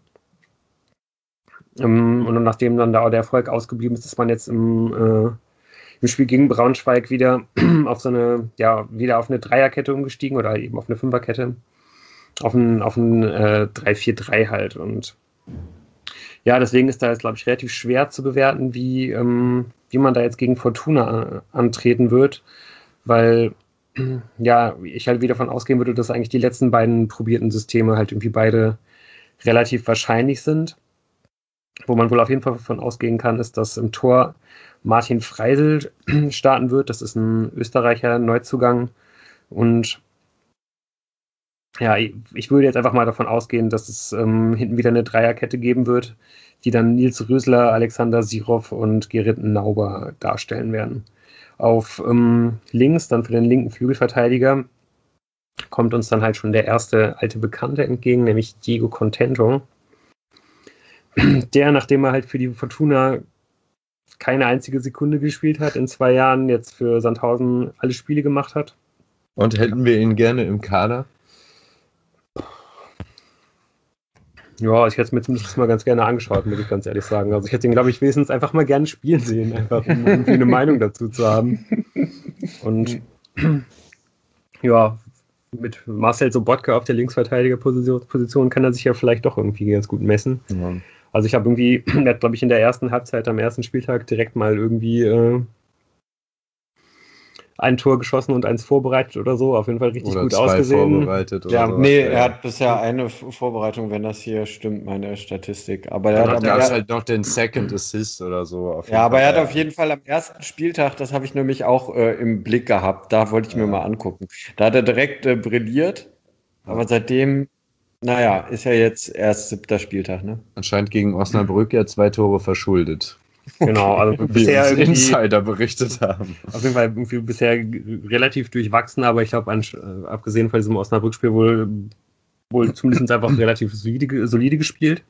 Und nachdem dann da der Erfolg ausgeblieben ist man jetzt im Spiel gegen Braunschweig wieder auf wieder auf eine Dreierkette umgestiegen oder eben auf eine Fünferkette. Auf ein 3-4-3 halt. Und ja, deswegen ist da jetzt, glaube ich, relativ schwer zu bewerten, wie man da jetzt gegen Fortuna antreten wird, weil ja, ich halt wieder davon ausgehen würde, dass eigentlich die letzten beiden probierten Systeme halt irgendwie beide relativ wahrscheinlich sind. Wo man wohl auf jeden Fall davon ausgehen kann, ist, dass im Tor Martin Freisel starten wird. Das ist ein Österreicher Neuzugang und ja, ich würde jetzt einfach mal davon ausgehen, dass es hinten wieder eine Dreierkette geben wird, die dann Nils Rösler, Alexander Sirov und Gerrit Nauber darstellen werden. Auf links, dann für den linken Flügelverteidiger, kommt uns dann halt schon der erste alte Bekannte entgegen, nämlich Diego Contento. Der, nachdem er halt für die Fortuna keine einzige Sekunde gespielt hat, in 2 Jahren jetzt für Sandhausen alle Spiele gemacht hat. Und hätten wir ihn gerne im Kader? Ja, ich hätte es mir zumindest mal ganz gerne angeschaut, muss ich ganz ehrlich sagen. Also ich hätte ihn, glaube ich, wenigstens einfach mal gerne spielen sehen, einfach um irgendwie eine Meinung dazu zu haben. Und ja, mit Marcel Sobotka auf der Linksverteidigerposition kann er sich ja vielleicht doch irgendwie ganz gut messen. Ja. Also ich habe irgendwie, er hat, glaube ich, in der ersten Halbzeit am ersten Spieltag direkt mal irgendwie ein Tor geschossen und eins vorbereitet oder so. Auf jeden Fall richtig oder gut 2 ausgesehen. Vorbereitet oder ja, so. Nee, er hat bisher eine Vorbereitung, wenn das hier stimmt, meine Statistik. Aber er hat halt noch den Second Assist oder so. Aber er hat auf jeden Fall am ersten Spieltag, das habe ich nämlich auch im Blick gehabt, da wollte ich mir mal angucken. Da hat er direkt brilliert, aber seitdem, naja, ist ja jetzt erst 7. Spieltag, ne? Anscheinend gegen Osnabrück ja 2 Tore verschuldet. Genau, also wie uns Insider berichtet haben. Auf jeden Fall irgendwie bisher relativ durchwachsen, aber ich glaube, abgesehen von diesem Osnabrück-Spiel wohl zumindest einfach relativ solide gespielt.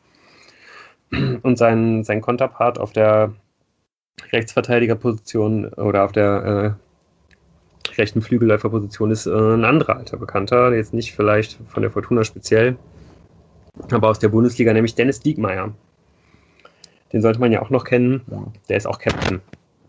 Und sein Konterpart auf der Rechtsverteidigerposition oder auf der rechten Flügelläuferposition ist ein anderer alter Bekannter, jetzt nicht vielleicht von der Fortuna speziell, aber aus der Bundesliga, nämlich Dennis Diekmeyer. Den sollte man ja auch noch kennen. Der ist auch Captain.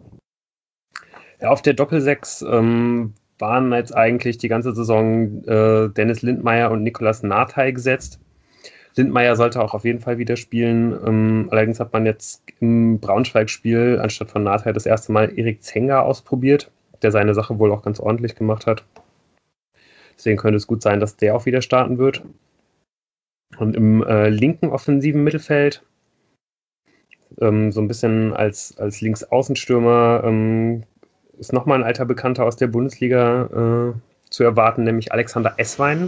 Ja, auf der Doppel-6 waren jetzt eigentlich die ganze Saison Dennis Lindmeier und Nicolas Nathey gesetzt. Lindmeier sollte auch auf jeden Fall wieder spielen. Allerdings hat man jetzt im Braunschweig-Spiel anstatt von Nathey das erste Mal Erik Zenger ausprobiert, der seine Sache wohl auch ganz ordentlich gemacht hat. Deswegen könnte es gut sein, dass der auch wieder starten wird. Und im linken offensiven Mittelfeld so ein bisschen als Linksaußenstürmer ist nochmal ein alter Bekannter aus der Bundesliga zu erwarten, nämlich Alexander Esswein.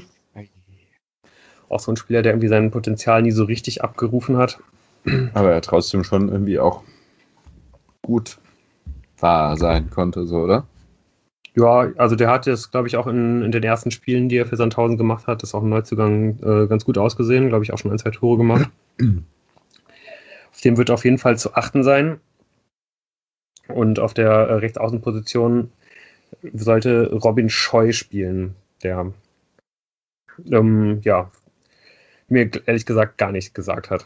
Auch so ein Spieler, der irgendwie sein Potenzial nie so richtig abgerufen hat. Aber er trotzdem schon irgendwie auch gut da sein konnte, so, oder? Ja, also der hat jetzt, glaube ich, auch in den ersten Spielen, die er für Sandhausen gemacht hat, ist auch im Neuzugang ganz gut ausgesehen, glaube ich, auch schon 1, 2 Tore gemacht. Auf dem wird auf jeden Fall zu achten sein. Und auf der Rechtsaußenposition sollte Robin Scheu spielen, der mir ehrlich gesagt gar nichts gesagt hat.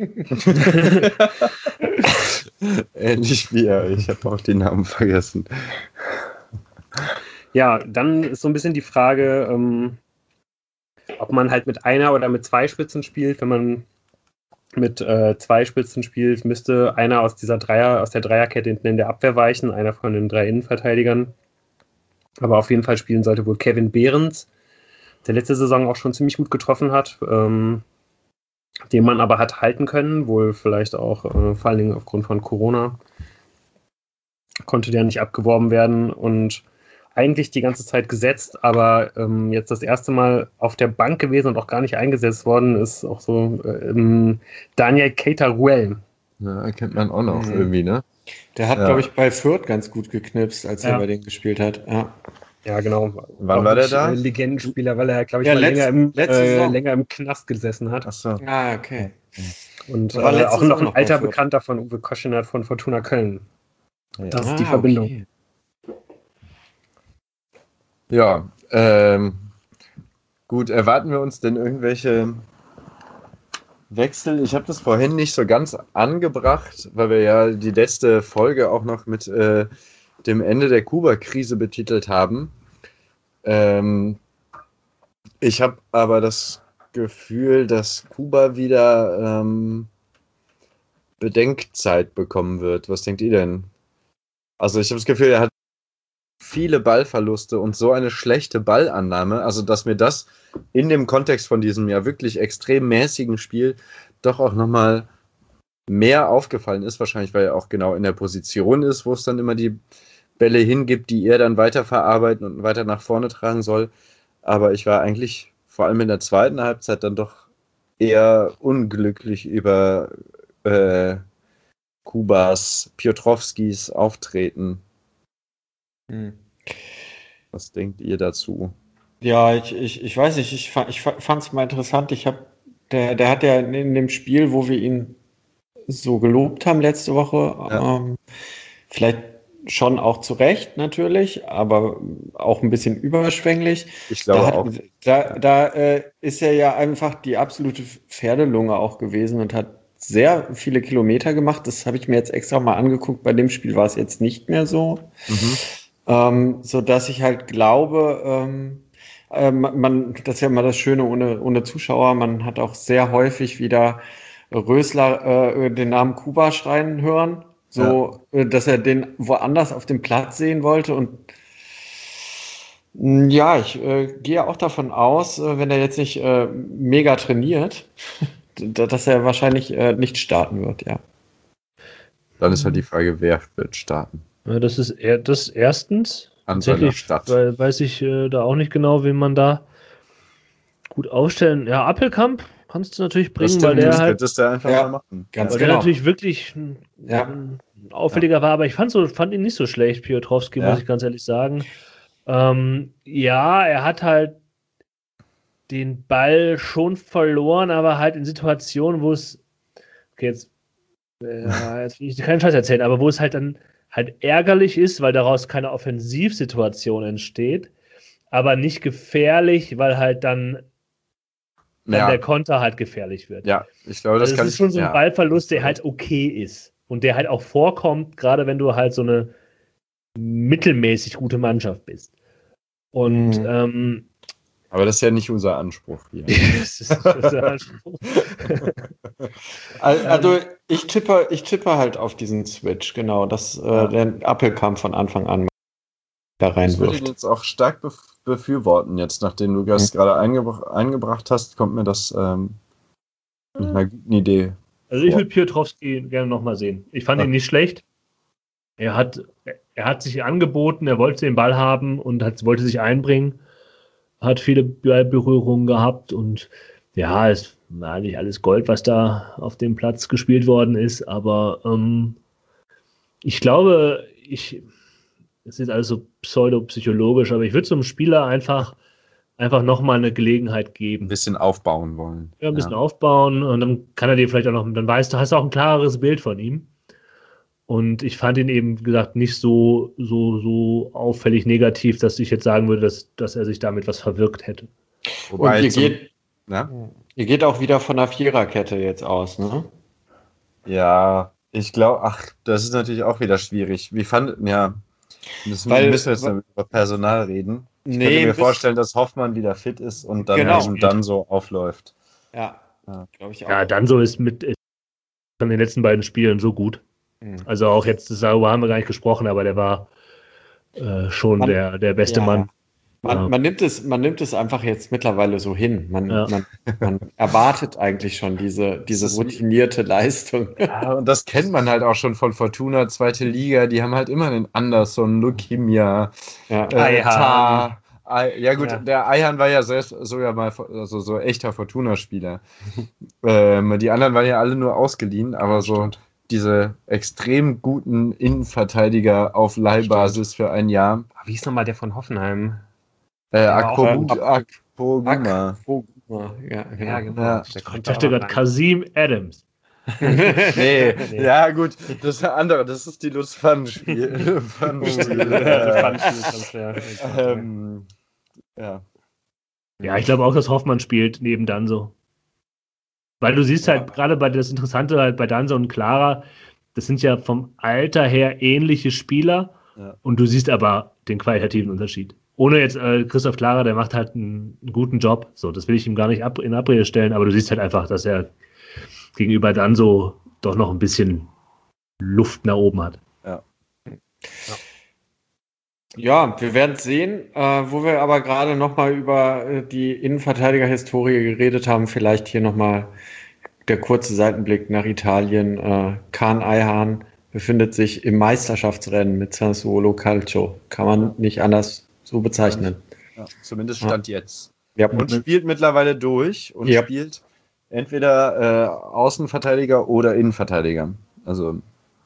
Ähnlich wie er, ich habe auch den Namen vergessen. Ja, dann ist so ein bisschen die Frage, ob man halt mit einer oder mit zwei Spitzen spielt. Wenn man mit zwei Spitzen spielt, müsste einer aus der Dreierkette hinten in der Abwehr weichen, einer von den 3 Innenverteidigern. Aber auf jeden Fall spielen sollte wohl Kevin Behrens, der letzte Saison auch schon ziemlich gut getroffen hat, den man aber hat halten können, wohl vielleicht auch vor allen Dingen aufgrund von Corona. Konnte der nicht abgeworben werden und eigentlich die ganze Zeit gesetzt, aber jetzt das erste Mal auf der Bank gewesen und auch gar nicht eingesetzt worden ist auch so Daniel Keita-Ruel. Ja, kennt man auch noch irgendwie, ne? Der hat, glaube ich, bei Fürth ganz gut geknipst, als er bei denen gespielt hat. Ja, genau. Wann war der da? Legendenspieler, weil er, glaube ich, länger im Knast gesessen hat. Ach so. Okay. Und auch noch ein alter Bekannter von Uwe Koschinat von Fortuna Köln. Das ist die Verbindung. Okay. Ja, gut, erwarten wir uns denn irgendwelche Wechsel? Ich habe das vorhin nicht so ganz angebracht, weil wir ja die letzte Folge auch noch mit dem Ende der Kuba-Krise betitelt haben. Ich habe aber das Gefühl, dass Kuba wieder Bedenkzeit bekommen wird. Was denkt ihr denn? Also ich habe das Gefühl, er hat viele Ballverluste und so eine schlechte Ballannahme, also dass mir das in dem Kontext von diesem ja wirklich extrem mäßigen Spiel doch auch nochmal mehr aufgefallen ist, wahrscheinlich weil er auch genau in der Position ist, wo es dann immer die Bälle hingibt, die er dann weiterverarbeiten und weiter nach vorne tragen soll. Aber ich war eigentlich vor allem in der zweiten Halbzeit dann doch eher unglücklich über Kubas, Piotrowskis Auftreten. Was denkt ihr dazu? Ja, ich weiß nicht, ich fand es mal interessant. Der hat ja in dem Spiel, wo wir ihn so gelobt haben letzte Woche, vielleicht schon auch zu Recht natürlich, aber auch ein bisschen überschwänglich. Ich glaube auch. Da ist er ja einfach die absolute Pferdelunge auch gewesen und hat sehr viele Kilometer gemacht. Das habe ich mir jetzt extra mal angeguckt. Bei dem Spiel war es jetzt nicht mehr so. So dass ich halt glaube, das ist ja immer das Schöne ohne Zuschauer, man hat auch sehr häufig wieder Rösler den Namen Kuba schreien hören, dass er den woanders auf dem Platz sehen wollte. Und ja, ich gehe auch davon aus, wenn er jetzt nicht mega trainiert, dass er wahrscheinlich nicht starten wird, ja. Dann ist halt die Frage, wer wird starten? Ja, das ist erstens. An seiner Stadt. Weil weiß ich da auch nicht genau, wen man da gut aufstellen. Ja, Appelkamp kannst du natürlich bringen, weil der halt. Das der einfach mal machen. Ganz weil genau. der natürlich wirklich auffälliger war, aber ich fand ihn nicht so schlecht, Piotrowski, muss ich ganz ehrlich sagen. Ja, er hat halt den Ball schon verloren, aber halt in Situationen, wo es. Okay, jetzt will ich keinen Scheiß erzählen, aber wo es halt dann halt ärgerlich ist, weil daraus keine Offensivsituation entsteht, aber nicht gefährlich, weil halt dann der Konter halt gefährlich wird. Ja, ich glaube, das ist schon so ein Ballverlust, der halt okay ist und der halt auch vorkommt, gerade wenn du halt so eine mittelmäßig gute Mannschaft bist. Und aber das ist ja nicht unser Anspruch hier. Das ist unser Anspruch. Also ich tippe halt auf diesen Switch, genau, dass der Appelkamp von Anfang an da reinwirft. Ich würde ihn jetzt auch stark befürworten jetzt, nachdem du das gerade eingebracht hast, kommt mir das mit einer guten Idee. Also ich würde Piotrowski gerne nochmal sehen. Ich fand ihn nicht schlecht. Er hat sich angeboten, er wollte den Ball haben und wollte sich einbringen. Hat viele Berührungen gehabt und ja, es war eigentlich alles Gold, was da auf dem Platz gespielt worden ist, aber ich glaube, es ist alles so pseudopsychologisch, aber ich würde so einem Spieler einfach nochmal eine Gelegenheit geben. Ein bisschen aufbauen wollen. Ja, ein bisschen aufbauen und dann kann er dir vielleicht auch noch, dann hast du auch ein klareres Bild von ihm. Und ich fand ihn eben, wie gesagt, nicht so auffällig negativ, dass ich jetzt sagen würde, dass er sich damit was verwirkt hätte. Wobei ihr geht auch wieder von der Viererkette jetzt aus, ne? Ja, ich glaube, das ist natürlich auch wieder schwierig. Wir müssen jetzt über Personal reden. Ich könnte mir vorstellen, dass Hoffmann wieder fit ist und dann, dann so aufläuft. Ja, glaube ich auch. Ja, Danso ist von den letzten beiden Spielen so gut. Also auch jetzt, darüber haben wir gar nicht gesprochen, aber der war schon der beste Mann. Man nimmt es einfach jetzt mittlerweile so hin. Man erwartet eigentlich schon diese routinierte Leistung. Ja, und das kennt man halt auch schon von Fortuna, zweite Liga. Die haben halt immer den Anderson, Lukimia, Ayhan. Ja gut, der Ayhan war ja selbst sogar mal so echter Fortuna-Spieler. Die anderen waren ja alle nur ausgeliehen, aber so diese extrem guten Innenverteidiger auf Leihbasis für ein Jahr. Wie hieß nochmal der von Hoffenheim? Akpoguma. Ja, genau. Ja. Ich dachte gerade Kasim Adams. Nee, ja gut, das ist eine andere, das ist die Lutz Pfannenspiel. Ja, ich glaube auch, dass Hoffmann spielt neben Danso. Weil du siehst halt gerade das Interessante halt bei Danso und Clara, das sind ja vom Alter her ähnliche Spieler und du siehst aber den qualitativen Unterschied. Ohne jetzt Christoph Clara, der macht halt einen guten Job. So, das will ich ihm gar nicht in Abrede stellen, aber du siehst halt einfach, dass er gegenüber Danso doch noch ein bisschen Luft nach oben hat. Ja, wir werden es sehen. Wo wir aber gerade nochmal über die Innenverteidiger-Historie geredet haben, vielleicht hier nochmal der kurze Seitenblick nach Italien. Kaan Ayhan befindet sich im Meisterschaftsrennen mit Sassuolo Calcio. Kann man nicht anders so bezeichnen. Ja, zumindest Stand jetzt. Ja. Und spielt mittlerweile durch und spielt entweder Außenverteidiger oder Innenverteidiger. Also,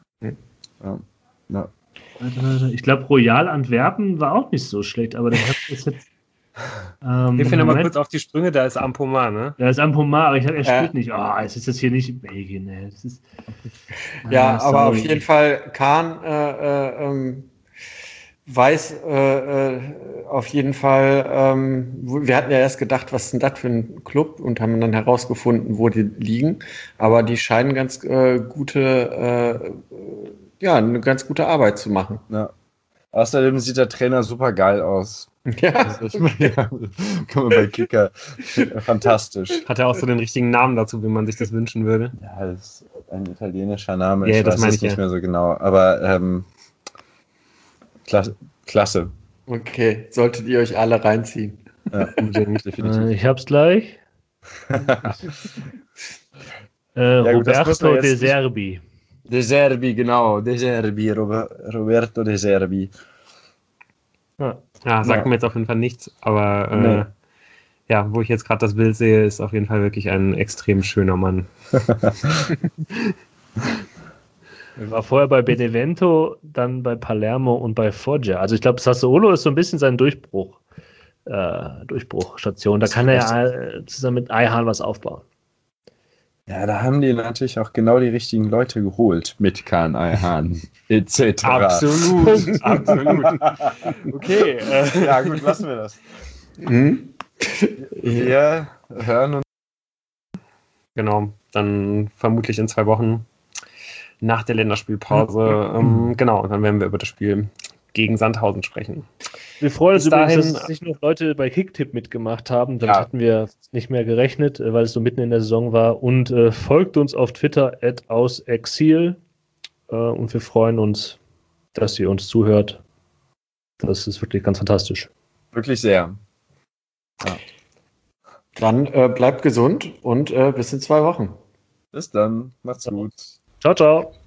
Ich glaube, Royal Antwerpen war auch nicht so schlecht, aber der hat das jetzt. Wir finden mal kurz auf die Sprünge, da ist Ampomar, ne? Da ist Ampomar, aber ich dachte, er spielt nicht. Es ist jetzt hier nicht Belgien, ne? Das ist, aber auf jeden Fall, Kaan weiß auf jeden Fall, wir hatten ja erst gedacht, was ist denn das für ein Club und haben dann herausgefunden, wo die liegen, aber die scheinen ganz eine ganz gute Arbeit zu machen. Ja. Außerdem sieht der Trainer super geil aus. Ja. Also kann man bei Kicker. Fantastisch. Hat er auch so den richtigen Namen dazu, wie man sich das wünschen würde? Ja, das ist ein italienischer Name. Ja, ich weiß es nicht mehr so genau. Aber klasse. Okay, solltet ihr euch alle reinziehen. Ja, unbedingt, definitiv. Ich hab's gleich. Roberto De Zerbi. De Zerbi, genau. De Zerbi, Roberto De Zerbi. Sagt mir jetzt auf jeden Fall nichts, aber wo ich jetzt gerade das Bild sehe, ist auf jeden Fall wirklich ein extrem schöner Mann. Er war vorher bei Benevento, dann bei Palermo und bei Foggia. Also ich glaube, Sassuolo ist so ein bisschen sein Durchbruchstation. Da kann er ja zusammen mit Ayhan was aufbauen. Ja, da haben die natürlich auch genau die richtigen Leute geholt mit Kaan Ayhan etc. Absolut. Okay. Ja gut, lassen wir das. Wir hören uns. Genau, dann vermutlich in 2 Wochen nach der Länderspielpause. Genau, dann werden wir über das Spiel gegen Sandhausen sprechen. Wir freuen uns übrigens, dass nicht noch Leute bei Kicktipp mitgemacht haben. Damit hatten wir nicht mehr gerechnet, weil es so mitten in der Saison war. Und folgt uns auf Twitter @ausexil. Und wir freuen uns, dass ihr uns zuhört. Das ist wirklich ganz fantastisch. Wirklich sehr. Ja. Dann bleibt gesund und bis in 2 Wochen. Bis dann. Macht's gut. Ciao, ciao.